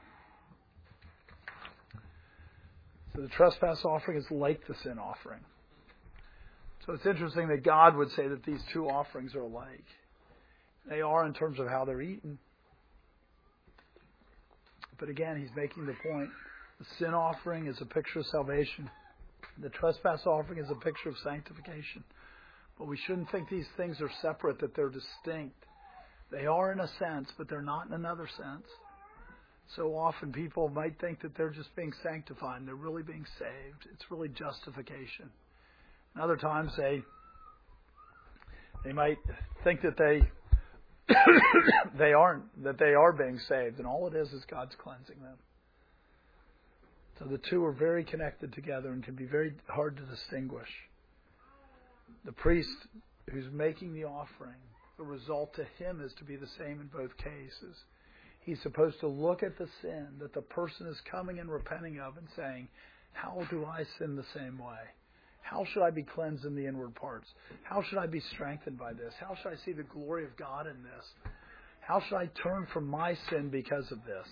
So the trespass offering is like the sin offering. So it's interesting that God would say that these two offerings are alike. They are in terms of how they're eaten. But again, He's making the point. The sin offering is a picture of salvation. The trespass offering is a picture of sanctification. But we shouldn't think these things are separate, that they're distinct. They are in a sense, but they're not in another sense. So often people might think that they're just being sanctified and they're really being saved. It's really justification. And other times they they might think that they they aren't, that they are being saved, and all it is is God's cleansing them. So the two are very connected together and can be very hard to distinguish. The priest who's making the offering, the result to him is to be the same in both cases. He's supposed to look at the sin that the person is coming and repenting of and saying, how do I sin the same way? How should I be cleansed in the inward parts? How should I be strengthened by this? How should I see the glory of God in this? How should I turn from my sin because of this?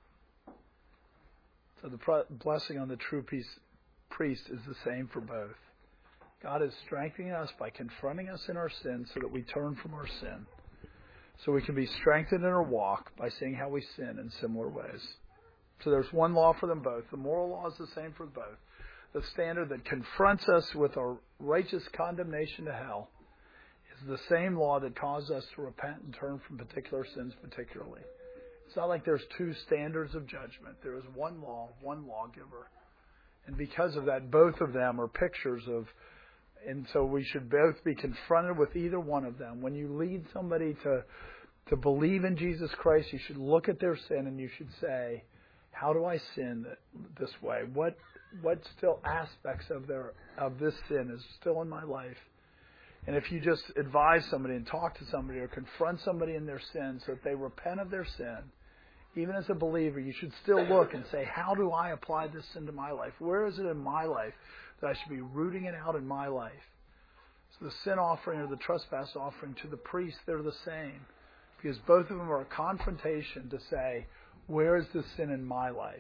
So the blessing on the true priest is the same for both. God is strengthening us by confronting us in our sin so that we turn from our sin. So we can be strengthened in our walk by seeing how we sin in similar ways. So there's one law for them both. The moral law is the same for both. The standard that confronts us with our righteous condemnation to hell is the same law that causes us to repent and turn from particular sins particularly. It's not like there's two standards of judgment. There is one law, one lawgiver. And because of that, both of them are pictures of And so we should both be confronted with either one of them. When you lead somebody to to believe in Jesus Christ, you should look at their sin and you should say, how do I sin this way? What what still aspects of their of this sin is still in my life? And if you just advise somebody and talk to somebody or confront somebody in their sin so that they repent of their sin, even as a believer, you should still look and say, how do I apply this sin to my life? Where is it in my life that I should be rooting it out in my life? So the sin offering or the trespass offering to the priest, they're the same. Because both of them are a confrontation to say, where is the sin in my life?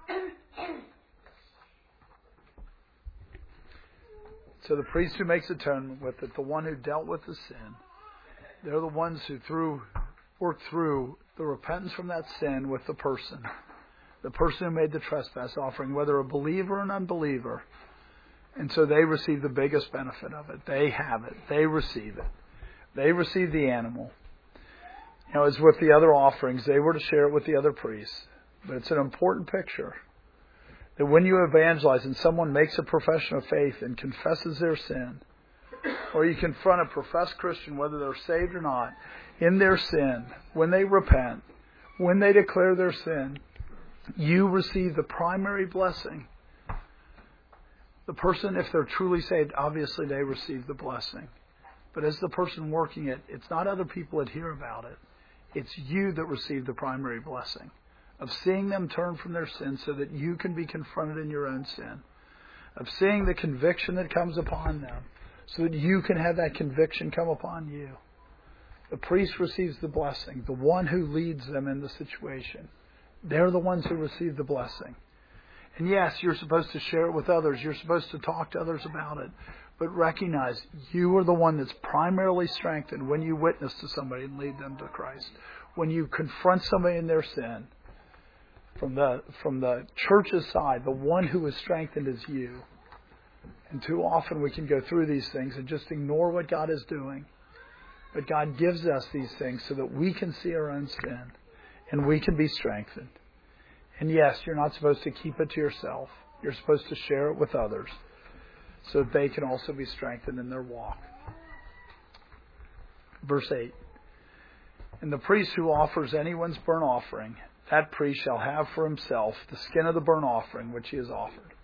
So the priest who makes atonement with it, the one who dealt with the sin, they're the ones who through worked through the repentance from that sin with the person. The person who made the trespass offering, whether a believer or an unbeliever. And so they receive the biggest benefit of it. They have it. They receive it. They receive the animal. You know, as with the other offerings, they were to share it with the other priests. But it's an important picture that when you evangelize and someone makes a profession of faith and confesses their sin, or you confront a professed Christian, whether they're saved or not, in their sin, when they repent, when they declare their sin, you receive the primary blessing. The person, if they're truly saved, obviously they receive the blessing. But as the person working it, it's not other people that hear about it. It's you that receive the primary blessing of seeing them turn from their sin so that you can be confronted in your own sin, of seeing the conviction that comes upon them so that you can have that conviction come upon you. The priest receives the blessing, the one who leads them in the situation. They're the ones who receive the blessing. And yes, you're supposed to share it with others. You're supposed to talk to others about it. But recognize you are the one that's primarily strengthened when you witness to somebody and lead them to Christ. When you confront somebody in their sin, from the from the church's side, the one who is strengthened is you. And too often we can go through these things and just ignore what God is doing. But God gives us these things so that we can see our own sin and we can be strengthened. And yes, you're not supposed to keep it to yourself. You're supposed to share it with others so that they can also be strengthened in their walk. Verse eight. And the priest who offers anyone's burnt offering, that priest shall have for himself the skin of the burnt offering which he has offered.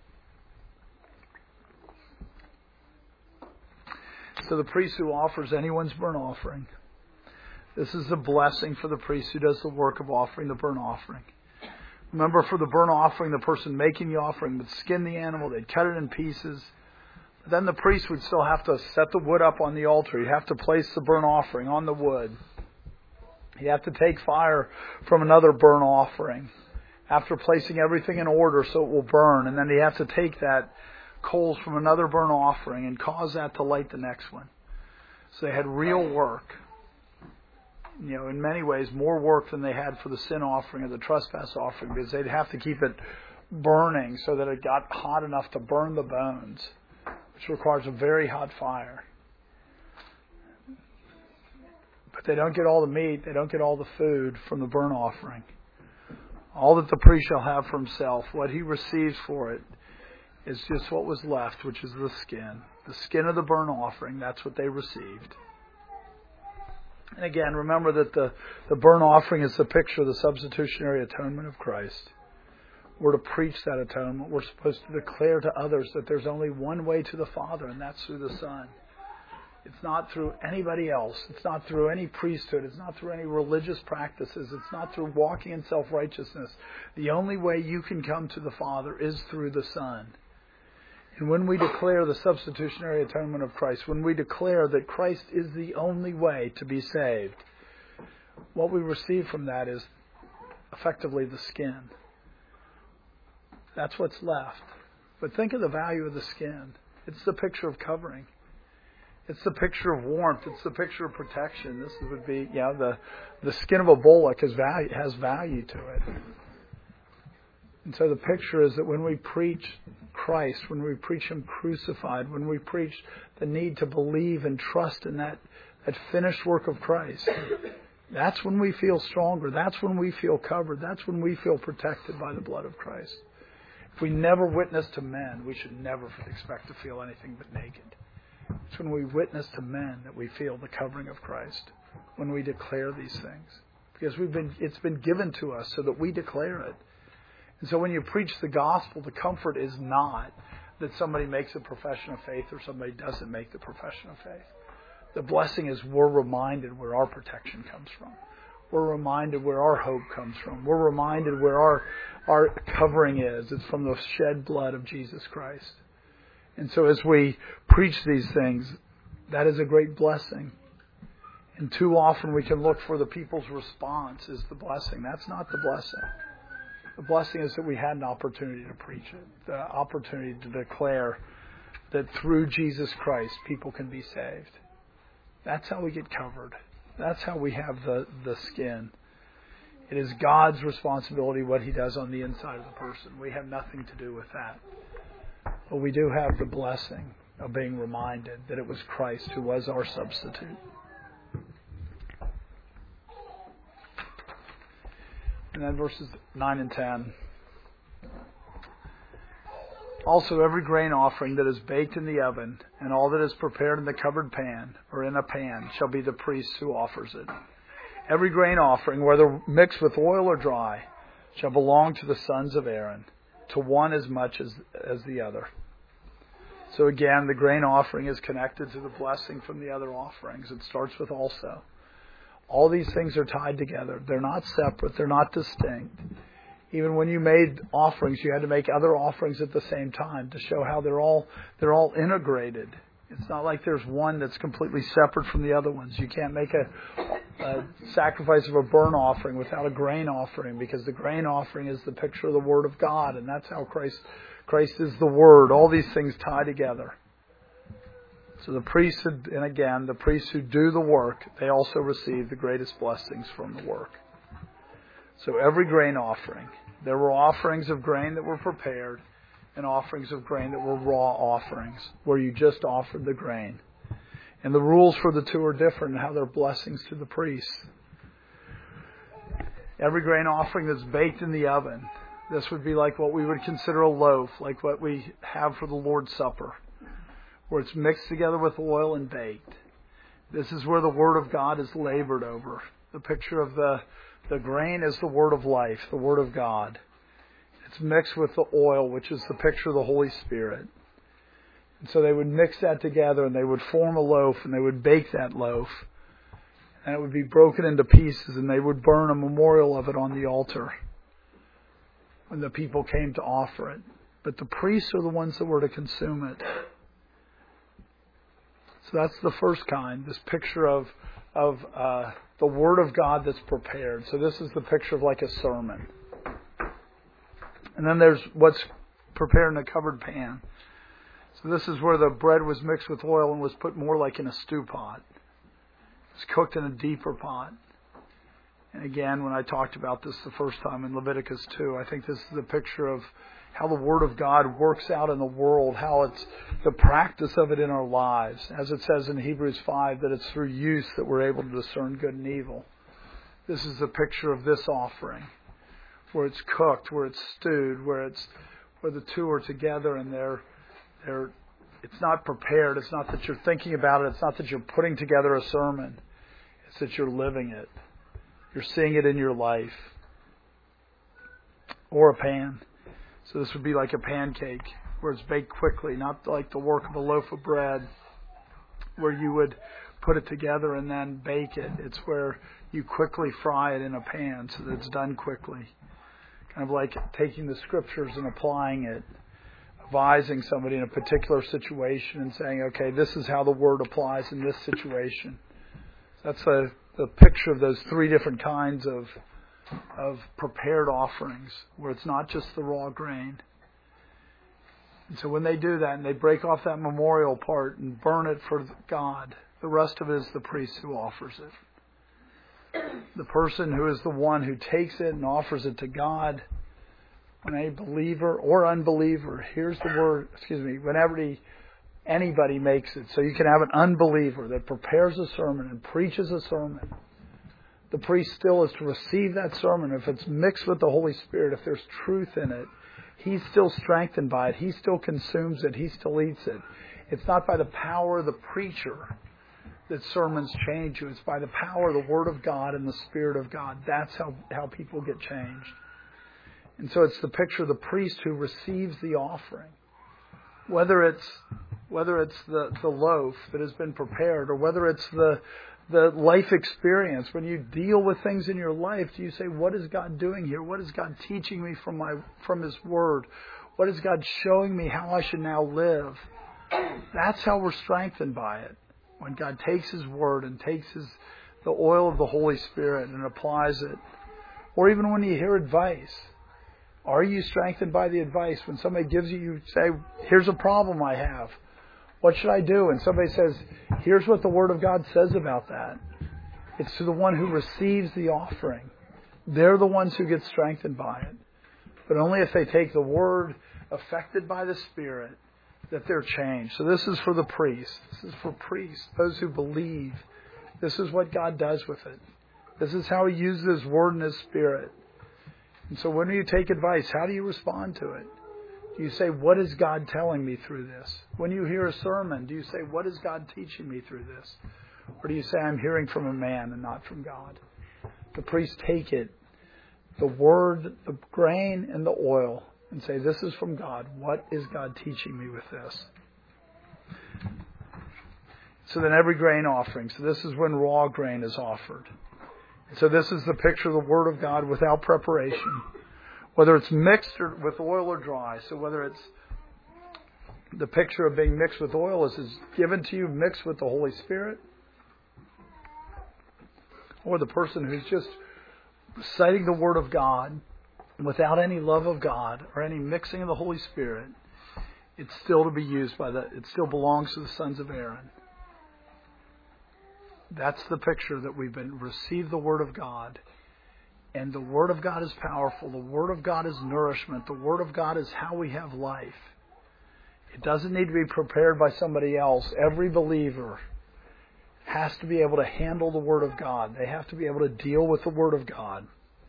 So the priest who offers anyone's burnt offering, this is the blessing for the priest who does the work of offering the burnt offering. Remember, for the burnt offering, the person making the offering would skin the animal, they'd cut it in pieces. Then the priest would still have to set the wood up on the altar. He'd have to place the burnt offering on the wood. He'd have to take fire from another burnt offering after placing everything in order so it will burn. And then he'd have to take that coals from another burnt offering and cause that to light the next one. So they had real work. You know, in many ways, more work than they had for the sin offering or the trespass offering, because they'd have to keep it burning so that it got hot enough to burn the bones, which requires a very hot fire. But they don't get all the meat, they don't get all the food from the burnt offering. All that the priest shall have for himself, what he receives for it, is just what was left, which is the skin. The skin of the burnt offering, that's what they received. And again, remember that the, the burnt offering is the picture of the substitutionary atonement of Christ. We're to preach that atonement. We're supposed to declare to others that there's only one way to the Father, and that's through the Son. It's not through anybody else. It's not through any priesthood. It's not through any religious practices. It's not through walking in self-righteousness. The only way you can come to the Father is through the Son. And when we declare the substitutionary atonement of Christ, when we declare that Christ is the only way to be saved, what we receive from that is effectively the skin. That's what's left. But think of the value of the skin. It's the picture of covering. It's the picture of warmth. It's the picture of protection. This would be, you know, the, the skin of a bullock has value, has value to it. And so the picture is that when we preach Christ, when we preach Him crucified, when we preach the need to believe and trust in that, that finished work of Christ, that's when we feel stronger. That's when we feel covered. That's when we feel protected by the blood of Christ. If we never witness to men, we should never expect to feel anything but naked. It's when we witness to men that we feel the covering of Christ, when we declare these things. Because we've been, it's been given to us so that we declare it. And so when you preach the gospel, the comfort is not that somebody makes a profession of faith or somebody doesn't make the profession of faith. The blessing is we're reminded where our protection comes from. We're reminded where our hope comes from. We're reminded where our, our covering is. It's from the shed blood of Jesus Christ. And so as we preach these things, that is a great blessing. And too often we can look for the people's response as the blessing. That's not the blessing. The blessing is that we had an opportunity to preach it, the opportunity to declare that through Jesus Christ people can be saved. That's how we get covered. That's how we have the, the skin. It is God's responsibility what He does on the inside of the person. We have nothing to do with that. But we do have the blessing of being reminded that it was Christ who was our substitute. And then verses nine and ten. Also, every grain offering that is baked in the oven, and all that is prepared in the covered pan, or in a pan, shall be the priest who offers it. Every grain offering, whether mixed with oil or dry, shall belong to the sons of Aaron, to one as much as, as the other. So again, the grain offering is connected to the blessing from the other offerings. It starts with also. All these things are tied together. They're not separate. They're not distinct. Even when you made offerings, you had to make other offerings at the same time to show how they're all they're all integrated. It's not like there's one that's completely separate from the other ones. You can't make a, a sacrifice of a burnt offering without a grain offering, because the grain offering is the picture of the Word of God, and that's how Christ Christ is the Word. All these things tie together. So the priests, and again, the priests who do the work, they also receive the greatest blessings from the work. So every grain offering, there were offerings of grain that were prepared and offerings of grain that were raw offerings, where you just offered the grain. And the rules for the two are different in how they're blessings to the priests. Every grain offering that's baked in the oven, this would be like what we would consider a loaf, like what we have for the Lord's Supper, where it's mixed together with oil and baked. This is where the Word of God is labored over. The picture of the, the grain is the Word of life, the Word of God. It's mixed with the oil, which is the picture of the Holy Spirit. And so they would mix that together and they would form a loaf and they would bake that loaf. And it would be broken into pieces and they would burn a memorial of it on the altar when the people came to offer it. But the priests are the ones that were to consume it. So that's the first kind, this picture of of uh, the Word of God that's prepared. So this is the picture of like a sermon. And then there's what's prepared in a covered pan. So this is where the bread was mixed with oil and was put more like in a stew pot. It's cooked in a deeper pot. And again, when I talked about this the first time in Leviticus two, I think this is the picture of how the Word of God works out in the world, how it's the practice of it in our lives. As it says in Hebrews five, that it's through use that we're able to discern good and evil. This is the picture of this offering, where it's cooked, where it's stewed, where it's where the two are together and they're they're it's not prepared. It's not that you're thinking about it. It's not that you're putting together a sermon. It's that you're living it. You're seeing it in your life. Or a pan. So this would be like a pancake, where it's baked quickly, not like the work of a loaf of bread, where you would put it together and then bake it. It's where you quickly fry it in a pan so that it's done quickly. Kind of like taking the Scriptures and applying it, advising somebody in a particular situation and saying, okay, this is how the Word applies in this situation. That's a, the picture of those three different kinds of of prepared offerings, where it's not just the raw grain. And so when they do that and they break off that memorial part and burn it for God, the rest of it is the priest who offers it. The person who is the one who takes it and offers it to God, when a believer or unbeliever, here's the word, excuse me, whenever he, anybody makes it. So you can have an unbeliever that prepares a sermon and preaches a sermon. The priest still is to receive that sermon. If it's mixed with the Holy Spirit, if there's truth in it, he's still strengthened by it. He still consumes it. He still eats it. It's not by the power of the preacher that sermons change you. It's by the power of the Word of God and the Spirit of God. That's how, how people get changed. And so it's the picture of the priest who receives the offering. Whether it's whether it's the, the loaf that has been prepared, or whether it's the the life experience. When you deal with things in your life, do you say, what is God doing here? What is God teaching me from my from His Word? What is God showing me how I should now live? That's how we're strengthened by it. When God takes His Word and takes His the oil of the Holy Spirit and applies it. Or even when you hear advice. Are you strengthened by the advice? When somebody gives you, you say, here's a problem I have. What should I do? And somebody says, here's what the Word of God says about that. It's to the one who receives the offering. They're the ones who get strengthened by it. But only if they take the Word affected by the Spirit that they're changed. So this is for the priests. This is for priests, those who believe. This is what God does with it. This is how He uses His Word and His Spirit. And so when you take advice, how do you respond to it? Do you say, what is God telling me through this? When you hear a sermon, do you say, what is God teaching me through this? Or do you say, I'm hearing from a man and not from God? The priests take it, the word, the grain, and the oil, and say, this is from God. What is God teaching me with this? So then every grain offering. So this is when raw grain is offered. So this is the picture of the Word of God without preparation. Whether it's mixed or with oil or dry. So whether it's the picture of being mixed with oil is, is given to you mixed with the Holy Spirit. Or the person who's just reciting the Word of God without any love of God or any mixing of the Holy Spirit. It's still to be used by the, it still belongs to the sons of Aaron. That's the picture that we've been received the Word of God. And the Word of God is powerful. The Word of God is nourishment. The Word of God is how we have life. It doesn't need to be prepared by somebody else. Every believer has to be able to handle the Word of God. They have to be able to deal with the Word of God.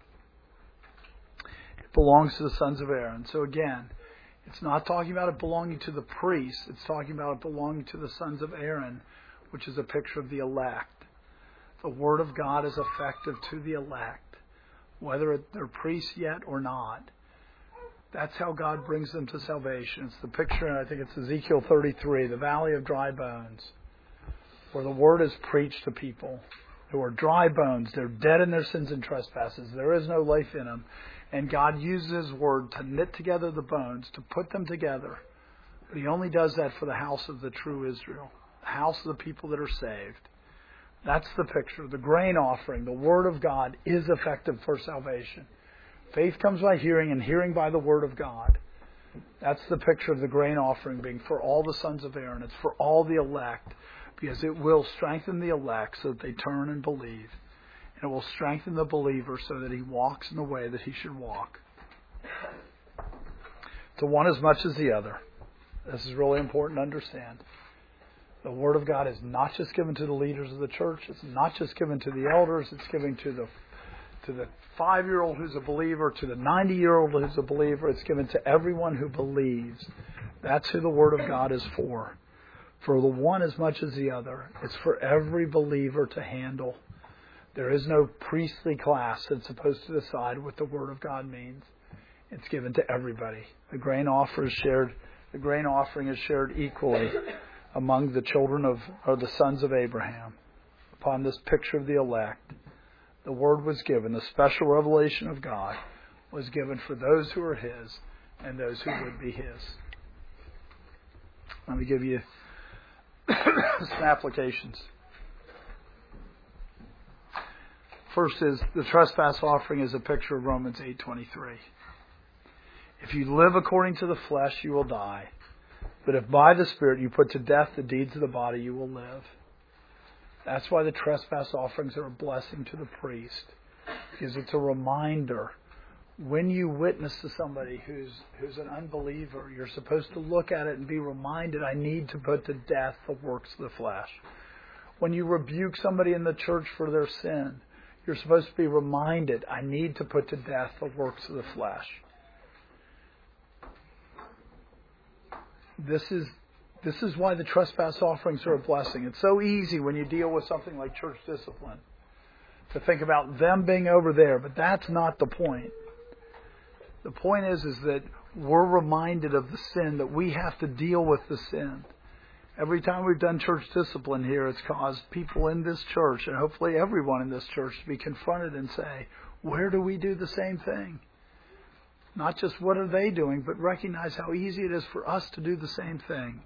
It belongs to the sons of Aaron. So again, it's not talking about it belonging to the priests. It's talking about it belonging to the sons of Aaron, which is a picture of the elect. The Word of God is effective to the elect, whether they're priests yet or not. That's how God brings them to salvation. It's the picture, and I think it's Ezekiel thirty-three, the valley of dry bones, where the Word is preached to people who are dry bones. They're dead in their sins and trespasses. There is no life in them. And God uses His Word to knit together the bones, to put them together. But He only does that for the house of the true Israel. The house of the people that are saved. That's the picture. The grain offering, the Word of God, is effective for salvation. Faith comes by hearing, and hearing by the Word of God. That's the picture of the grain offering being for all the sons of Aaron. It's for all the elect, because it will strengthen the elect so that they turn and believe. And it will strengthen the believer so that he walks in the way that he should walk. To one as much as the other. This is really important to understand. The Word of God is not just given to the leaders of the church. It's not just given to the elders. It's given to the to the five-year-old who's a believer, to the ninety-year-old who's a believer. It's given to everyone who believes. That's who the Word of God is for. For the one as much as the other. It's for every believer to handle. There is no priestly class that's supposed to decide what the Word of God means. It's given to everybody. The grain offer is shared. The grain offering is shared equally among the children of, or the sons of Abraham. Upon this picture of the elect, the Word was given. The special revelation of God was given for those who are His and those who would be His. Let me give you some applications. First is the trespass offering is a picture of Romans eight twenty-three. If you live according to the flesh, you will die. But if by the Spirit you put to death the deeds of the body, you will live. That's why the trespass offerings are a blessing to the priest. Because it's a reminder. When you witness to somebody who's who's an unbeliever, you're supposed to look at it and be reminded, I need to put to death the works of the flesh. When you rebuke somebody in the church for their sin, you're supposed to be reminded, I need to put to death the works of the flesh. This is This is why the trespass offerings are a blessing. It's so easy when you deal with something like church discipline to think about them being over there, but that's not the point. The point is, is that we're reminded of the sin, that we have to deal with the sin. Every time we've done church discipline here, it's caused people in this church, and hopefully everyone in this church, to be confronted and say, where do we do the same thing? Not just what are they doing, but recognize how easy it is for us to do the same thing.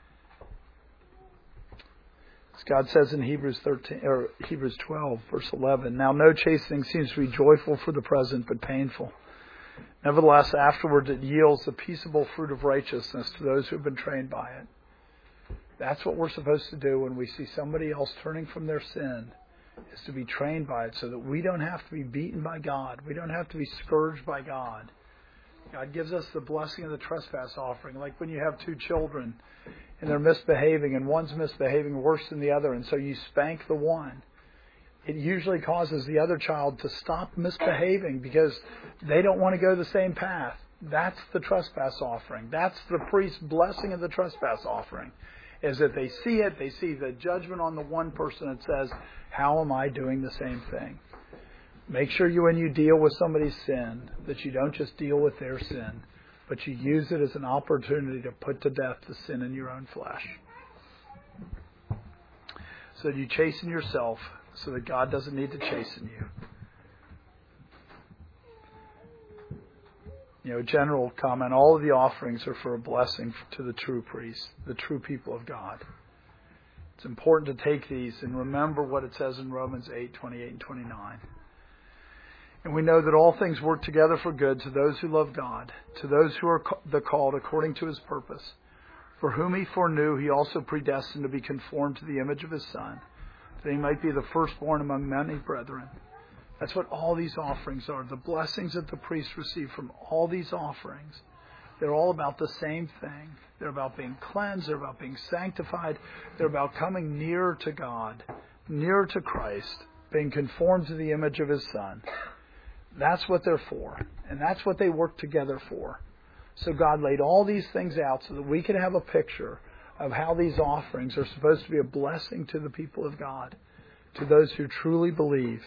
As God says in Hebrews thirteen or Hebrews twelve, verse eleven, now no chastening seems to be joyful for the present, but painful. Nevertheless, afterwards it yields the peaceable fruit of righteousness to those who have been trained by it. That's what we're supposed to do when we see somebody else turning from their sin, is to be trained by it so that we don't have to be beaten by God. We don't have to be scourged by God. God gives us the blessing of the trespass offering, like when you have two children and they're misbehaving and one's misbehaving worse than the other, and so you spank the one. It usually causes the other child to stop misbehaving because they don't want to go the same path. That's the trespass offering. That's the priest's blessing of the trespass offering, is that they see it, they see the judgment on the one person that says, how am I doing the same thing? Make sure you, when you deal with somebody's sin, that you don't just deal with their sin, but you use it as an opportunity to put to death the sin in your own flesh. So that you chasten yourself so that God doesn't need to chasten you. You know, general comment, all of the offerings are for a blessing to the true priests, the true people of God. It's important to take these and remember what it says in Romans eight, twenty-eight and twenty-nine. And we know that all things work together for good to those who love God, to those who are the called according to His purpose. For whom He foreknew, He also predestined to be conformed to the image of His Son, that He might be the firstborn among many brethren. That's what all these offerings are. The blessings that the priests receive from all these offerings, they're all about the same thing. They're about being cleansed. They're about being sanctified. They're about coming nearer to God, nearer to Christ, being conformed to the image of His Son. That's what they're for. And that's what they work together for. So God laid all these things out so that we could have a picture of how these offerings are supposed to be a blessing to the people of God, to those who truly believe.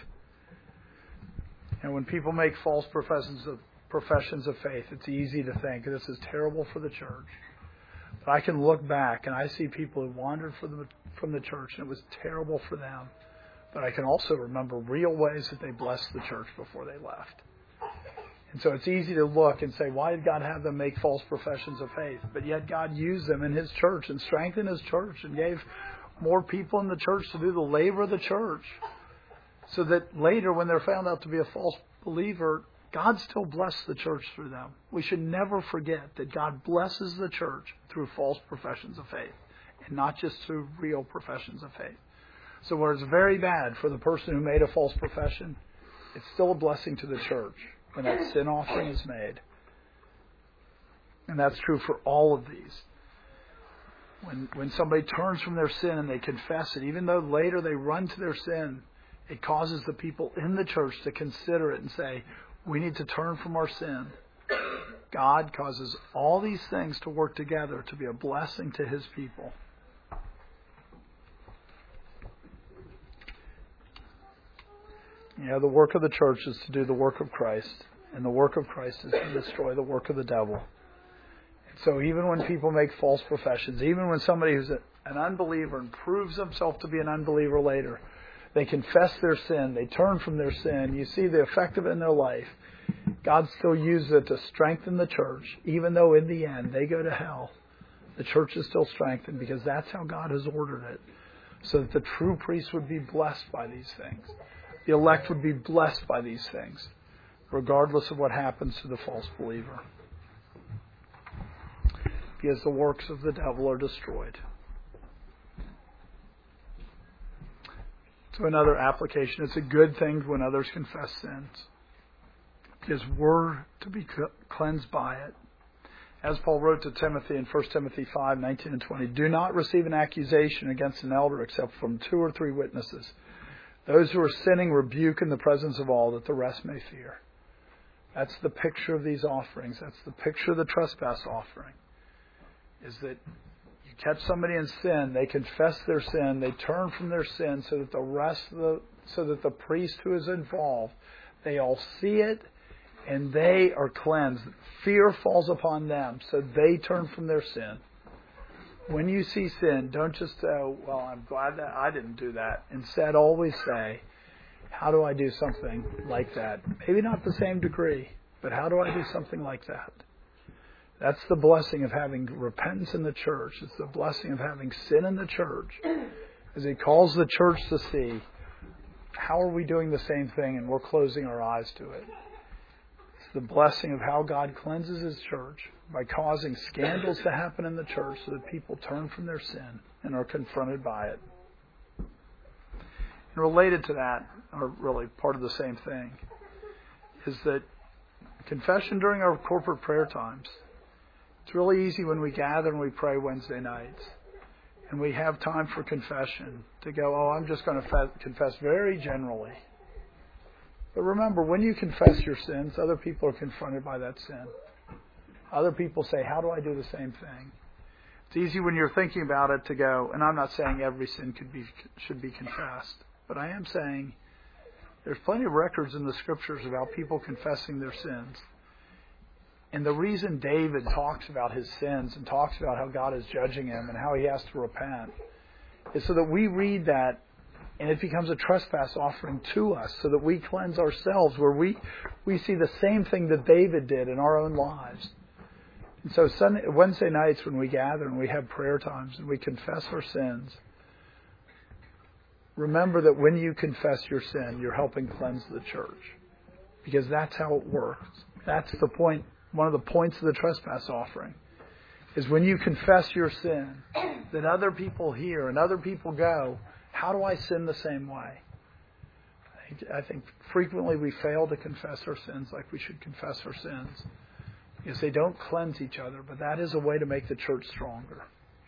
And when people make false professions of, professions of faith, it's easy to think this is terrible for the church. But I can look back and I see people who wandered from the, from the church and it was terrible for them. But I can also remember real ways that they blessed the church before they left. And so it's easy to look and say, why did God have them make false professions of faith? But yet God used them in His church and strengthened His church and gave more people in the church to do the labor of the church. So that later, when they're found out to be a false believer, God still blessed the church through them. We should never forget that God blesses the church through false professions of faith and not just through real professions of faith. So where it's very bad for the person who made a false profession, it's still a blessing to the church when that sin offering is made. And that's true for all of these. When when somebody turns from their sin and they confess it, even though later they run to their sin, it causes the people in the church to consider it and say, we need to turn from our sin. God causes all these things to work together to be a blessing to His people. You know, the work of the church is to do the work of Christ, and the work of Christ is to destroy the work of the devil. And so even when people make false professions, even when somebody who's a, an unbeliever and proves himself to be an unbeliever later, they confess their sin, they turn from their sin, you see the effect of it in their life. God still uses it to strengthen the church, even though in the end they go to hell. The church is still strengthened because that's how God has ordered it, so that the true priests would be blessed by these things. The elect would be blessed by these things, regardless of what happens to the false believer. Because the works of the devil are destroyed. So another application, it's a good thing when others confess sins, because we're to be cleansed by it. As Paul wrote to Timothy in First Timothy five, nineteen and twenty, do not receive an accusation against an elder except from two or three witnesses. Those who are sinning rebuke in the presence of all, that the rest may fear. That's the picture of these offerings. That's the picture of the trespass offering, is that you You catch somebody in sin, they confess their sin, they turn from their sin so that the rest of the, so that the priest who is involved, they all see it and they are cleansed. Fear falls upon them, so they turn from their sin. When you see sin, don't just say, oh, well, I'm glad that I didn't do that. Instead, always say, how do I do something like that? Maybe not the same degree, but how do I do something like that? That's the blessing of having repentance in the church. It's the blessing of having sin in the church. As He calls the church to see, how are we doing the same thing and we're closing our eyes to it? It's the blessing of how God cleanses His church by causing scandals to happen in the church so that people turn from their sin and are confronted by it. And related to that, or really part of the same thing, is that confession during our corporate prayer times, it's really easy when we gather and we pray Wednesday nights and we have time for confession to go, oh, I'm just going to fe- confess very generally. But remember, when you confess your sins, other people are confronted by that sin. Other people say, how do I do the same thing? It's easy when you're thinking about it to go, and I'm not saying every sin could be should be confessed, but I am saying there's plenty of records in the Scriptures about people confessing their sins. And the reason David talks about his sins and talks about how God is judging him and how he has to repent is so that we read that and it becomes a trespass offering to us so that we cleanse ourselves, where we, we see the same thing that David did in our own lives. And so Sunday, Wednesday nights when we gather and we have prayer times and we confess our sins, remember that when you confess your sin, you're helping cleanse the church. Because that's how it works. That's the point. One of the points of the trespass offering is when you confess your sin, that other people hear and other people go, how do I sin the same way? I think frequently we fail to confess our sins like we should confess our sins because they don't cleanse each other, but that is a way to make the church stronger.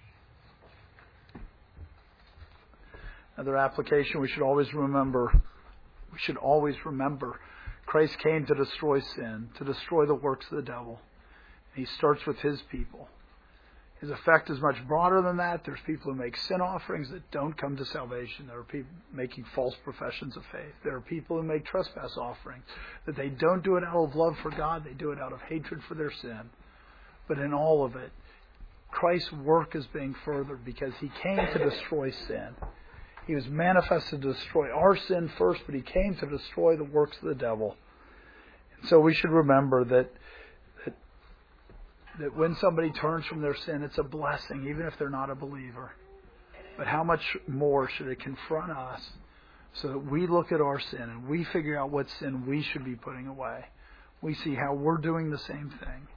Another application we should always remember, we should always remember Christ came to destroy sin, to destroy the works of the devil. And He starts with His people. His effect is much broader than that. There's people who make sin offerings that don't come to salvation. There are people making false professions of faith. There are people who make trespass offerings that they don't do it out of love for God. They do it out of hatred for their sin. But in all of it, Christ's work is being furthered because He came to destroy sin. He was manifested to destroy our sin first, but He came to destroy the works of the devil. And so we should remember that, that that when somebody turns from their sin, it's a blessing, even if they're not a believer. But how much more should it confront us so that we look at our sin and we figure out what sin we should be putting away? We see how we're doing the same thing.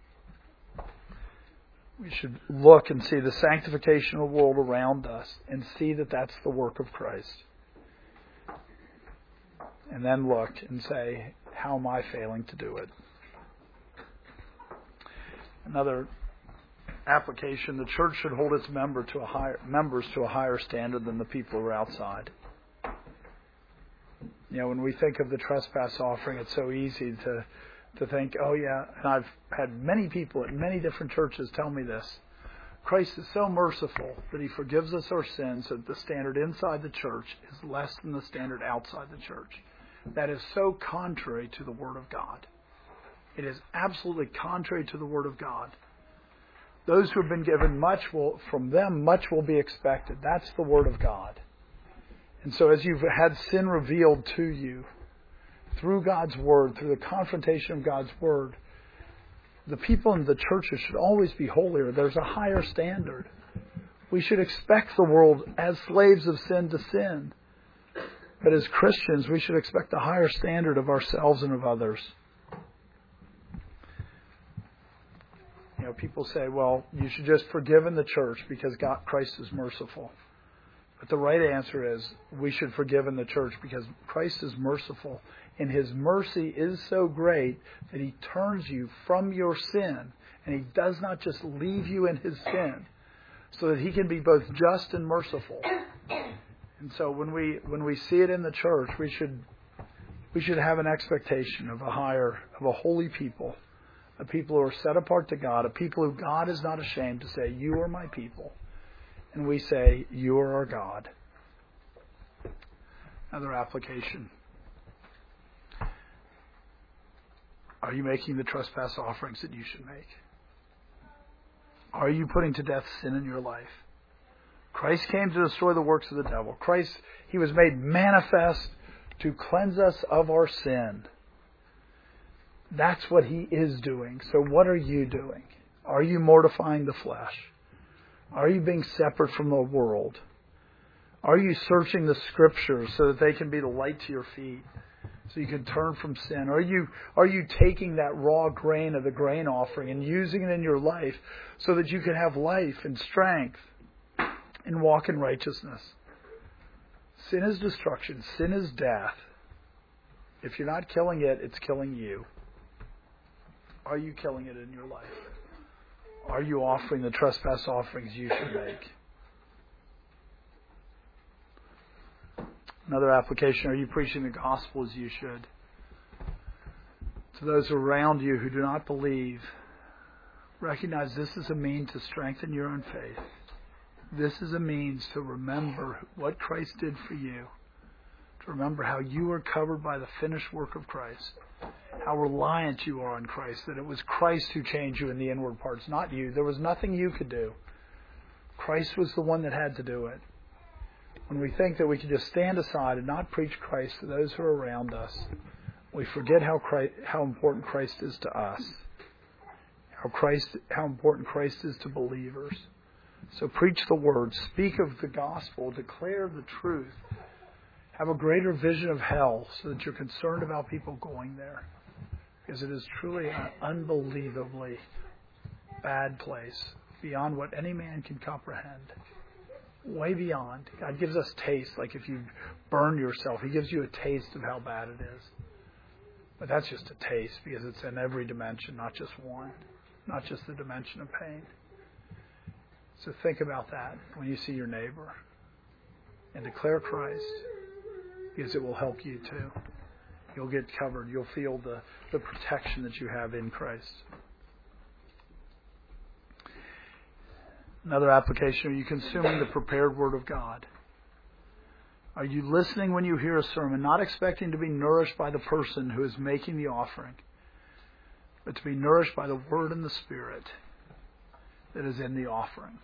We should look and see the sanctification of the world around us and see that that's the work of Christ. And then look and say, how am I failing to do it? Another application, the church should hold its member to a higher, members to a higher standard than the people who are outside. You know, when we think of the trespass offering, it's so easy to to think, oh yeah, and I've had many people at many different churches tell me this. Christ is so merciful that He forgives us our sins so that the standard inside the church is less than the standard outside the church. That is so contrary to the Word of God. It is absolutely contrary to the Word of God. Those who have been given much, will, from them much will be expected. That's the Word of God. And so as you've had sin revealed to you, through God's Word, through the confrontation of God's Word, the people in the churches should always be holier. There's a higher standard. We should expect the world as slaves of sin to sin. But as Christians, we should expect a higher standard of ourselves and of others. You know, people say, well, you should just forgive in the church because God, Christ is merciful. But the right answer is we should forgive in the church because Christ is merciful. And His mercy is so great that He turns you from your sin. And He does not just leave you in His sin, so that He can be both just and merciful. And so when we when we see it in the church, we should we should have an expectation of a higher, of a holy people, a people who are set apart to God, a people who God is not ashamed to say, you are my people. And we say, you are our God. Another application. Are you making the trespass offerings that you should make? Are you putting to death sin in your life? Christ came to destroy the works of the devil. Christ, He was made manifest to cleanse us of our sin. That's what He is doing. So what are you doing? Are you mortifying the flesh? Are you being separate from the world? Are you searching the Scriptures so that they can be the light to your feet, so you can turn from sin? Are you are you taking that raw grain of the grain offering and using it in your life so that you can have life and strength and walk in righteousness? Sin is destruction. Sin is death. If you're not killing it, it's killing you. Are you killing it in your life? Are you offering the trespass offerings you should make? Another application, are you preaching the gospel as you should? To those around you who do not believe, recognize this is a means to strengthen your own faith. This is a means to remember what Christ did for you. To remember how you are covered by the finished work of Christ. How reliant you are on Christ. That it was Christ who changed you in the inward parts, not you. There was nothing you could do. Christ was the one that had to do it. When we think that we can just stand aside and not preach Christ to those who are around us, we forget how Christ, how important Christ is to us. How Christ, how important Christ is to believers. So preach the word, speak of the gospel, declare the truth. Have a greater vision of hell so that you're concerned about people going there. Because it is truly an unbelievably bad place, beyond what any man can comprehend. Way beyond. God gives us taste, like if you burn yourself, He gives you a taste of how bad it is. But that's just a taste, because it's in every dimension, not just one. Not just the dimension of pain. So think about that when you see your neighbor. And declare Christ, because it will help you too. You'll get covered. You'll feel the, the protection that you have in Christ. Another application, are you consuming the prepared Word of God? Are you listening when you hear a sermon, not expecting to be nourished by the person who is making the offering, but to be nourished by the Word and the Spirit that is in the offering?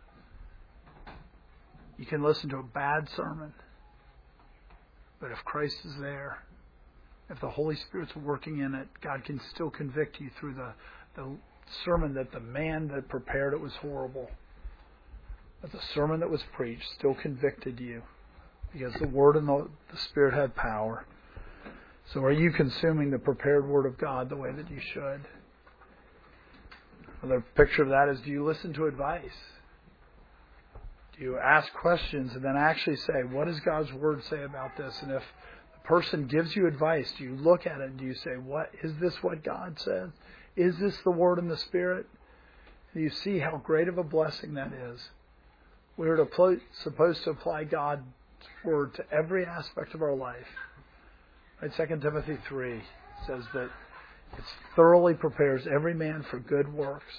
You can listen to a bad sermon, but if Christ is there, if the Holy Spirit's working in it, God can still convict you through the, the sermon that the man that prepared it was horrible. But the sermon that was preached still convicted you because the Word and the, the Spirit had power. So are you consuming the prepared Word of God the way that you should? Another picture of that is, do you listen to advice? Do you ask questions and then actually say, what does God's Word say about this? And if the person gives you advice, do you look at it and do you say, what is this what God says? Is this the Word and the Spirit? Do you see how great of a blessing that is? We are to pl- supposed to apply God's Word to every aspect of our life. Right? Second Timothy three says that it thoroughly prepares every man for good works.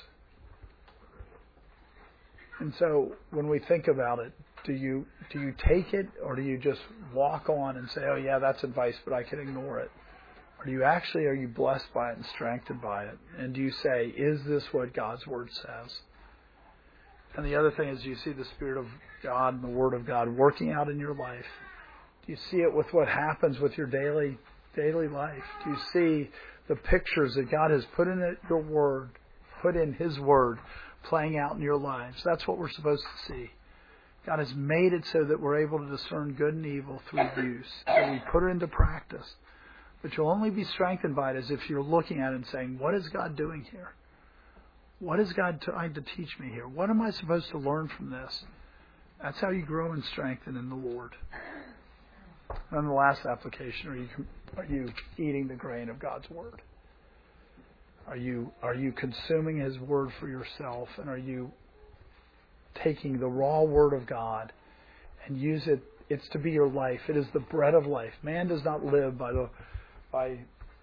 And so when we think about it, do you do you take it or do you just walk on and say, oh yeah, that's advice, but I can ignore it? Or do you actually, are you blessed by it and strengthened by it? And do you say, is this what God's Word says? And the other thing is, do you see the Spirit of God and the Word of God working out in your life? Do you see it with what happens with your daily daily life? Do you see the pictures that God has put in it, your Word, put in His Word, playing out in your lives? That's what we're supposed to see. God has made it so that we're able to discern good and evil through use. So we put it into practice. But you'll only be strengthened by it as if you're looking at it and saying, what is God doing here? What is God trying to teach me here? What am I supposed to learn from this? That's how you grow and strengthen in the Lord. And the last application, are you are you eating the grain of God's Word? Are you are you consuming His Word for yourself? And are you taking the raw Word of God and use it? It's to be your life. It is the bread of life. Man does not live by the by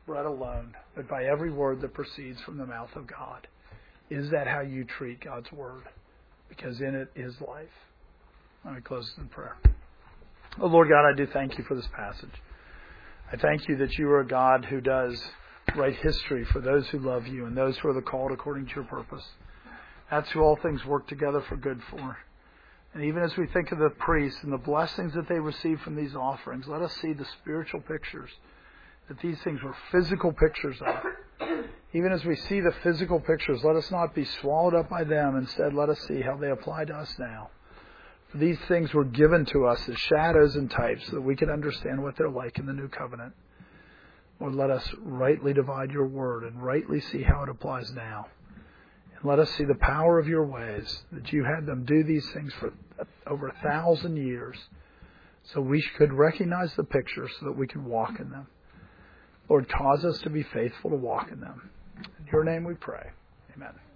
bread alone, but by every word that proceeds from the mouth of God. Is that how you treat God's word? Because in it is life. Let me close in prayer. Oh, Lord God, I do thank you for this passage. I thank you that you are a God who does write history for those who love you and those who are the called according to your purpose. That's who all things work together for good for. And even as we think of the priests and the blessings that they receive from these offerings, let us see the spiritual pictures that these things were physical pictures of. Even as we see the physical pictures, let us not be swallowed up by them. Instead, let us see how they apply to us now. For these things were given to us as shadows and types so that we can understand what they're like in the new covenant. Lord, let us rightly divide your word and rightly see how it applies now. And let us see the power of your ways, that you had them do these things for over a thousand years so we could recognize the picture so that we could walk in them. Lord, cause us to be faithful to walk in them. In your name we pray. Amen.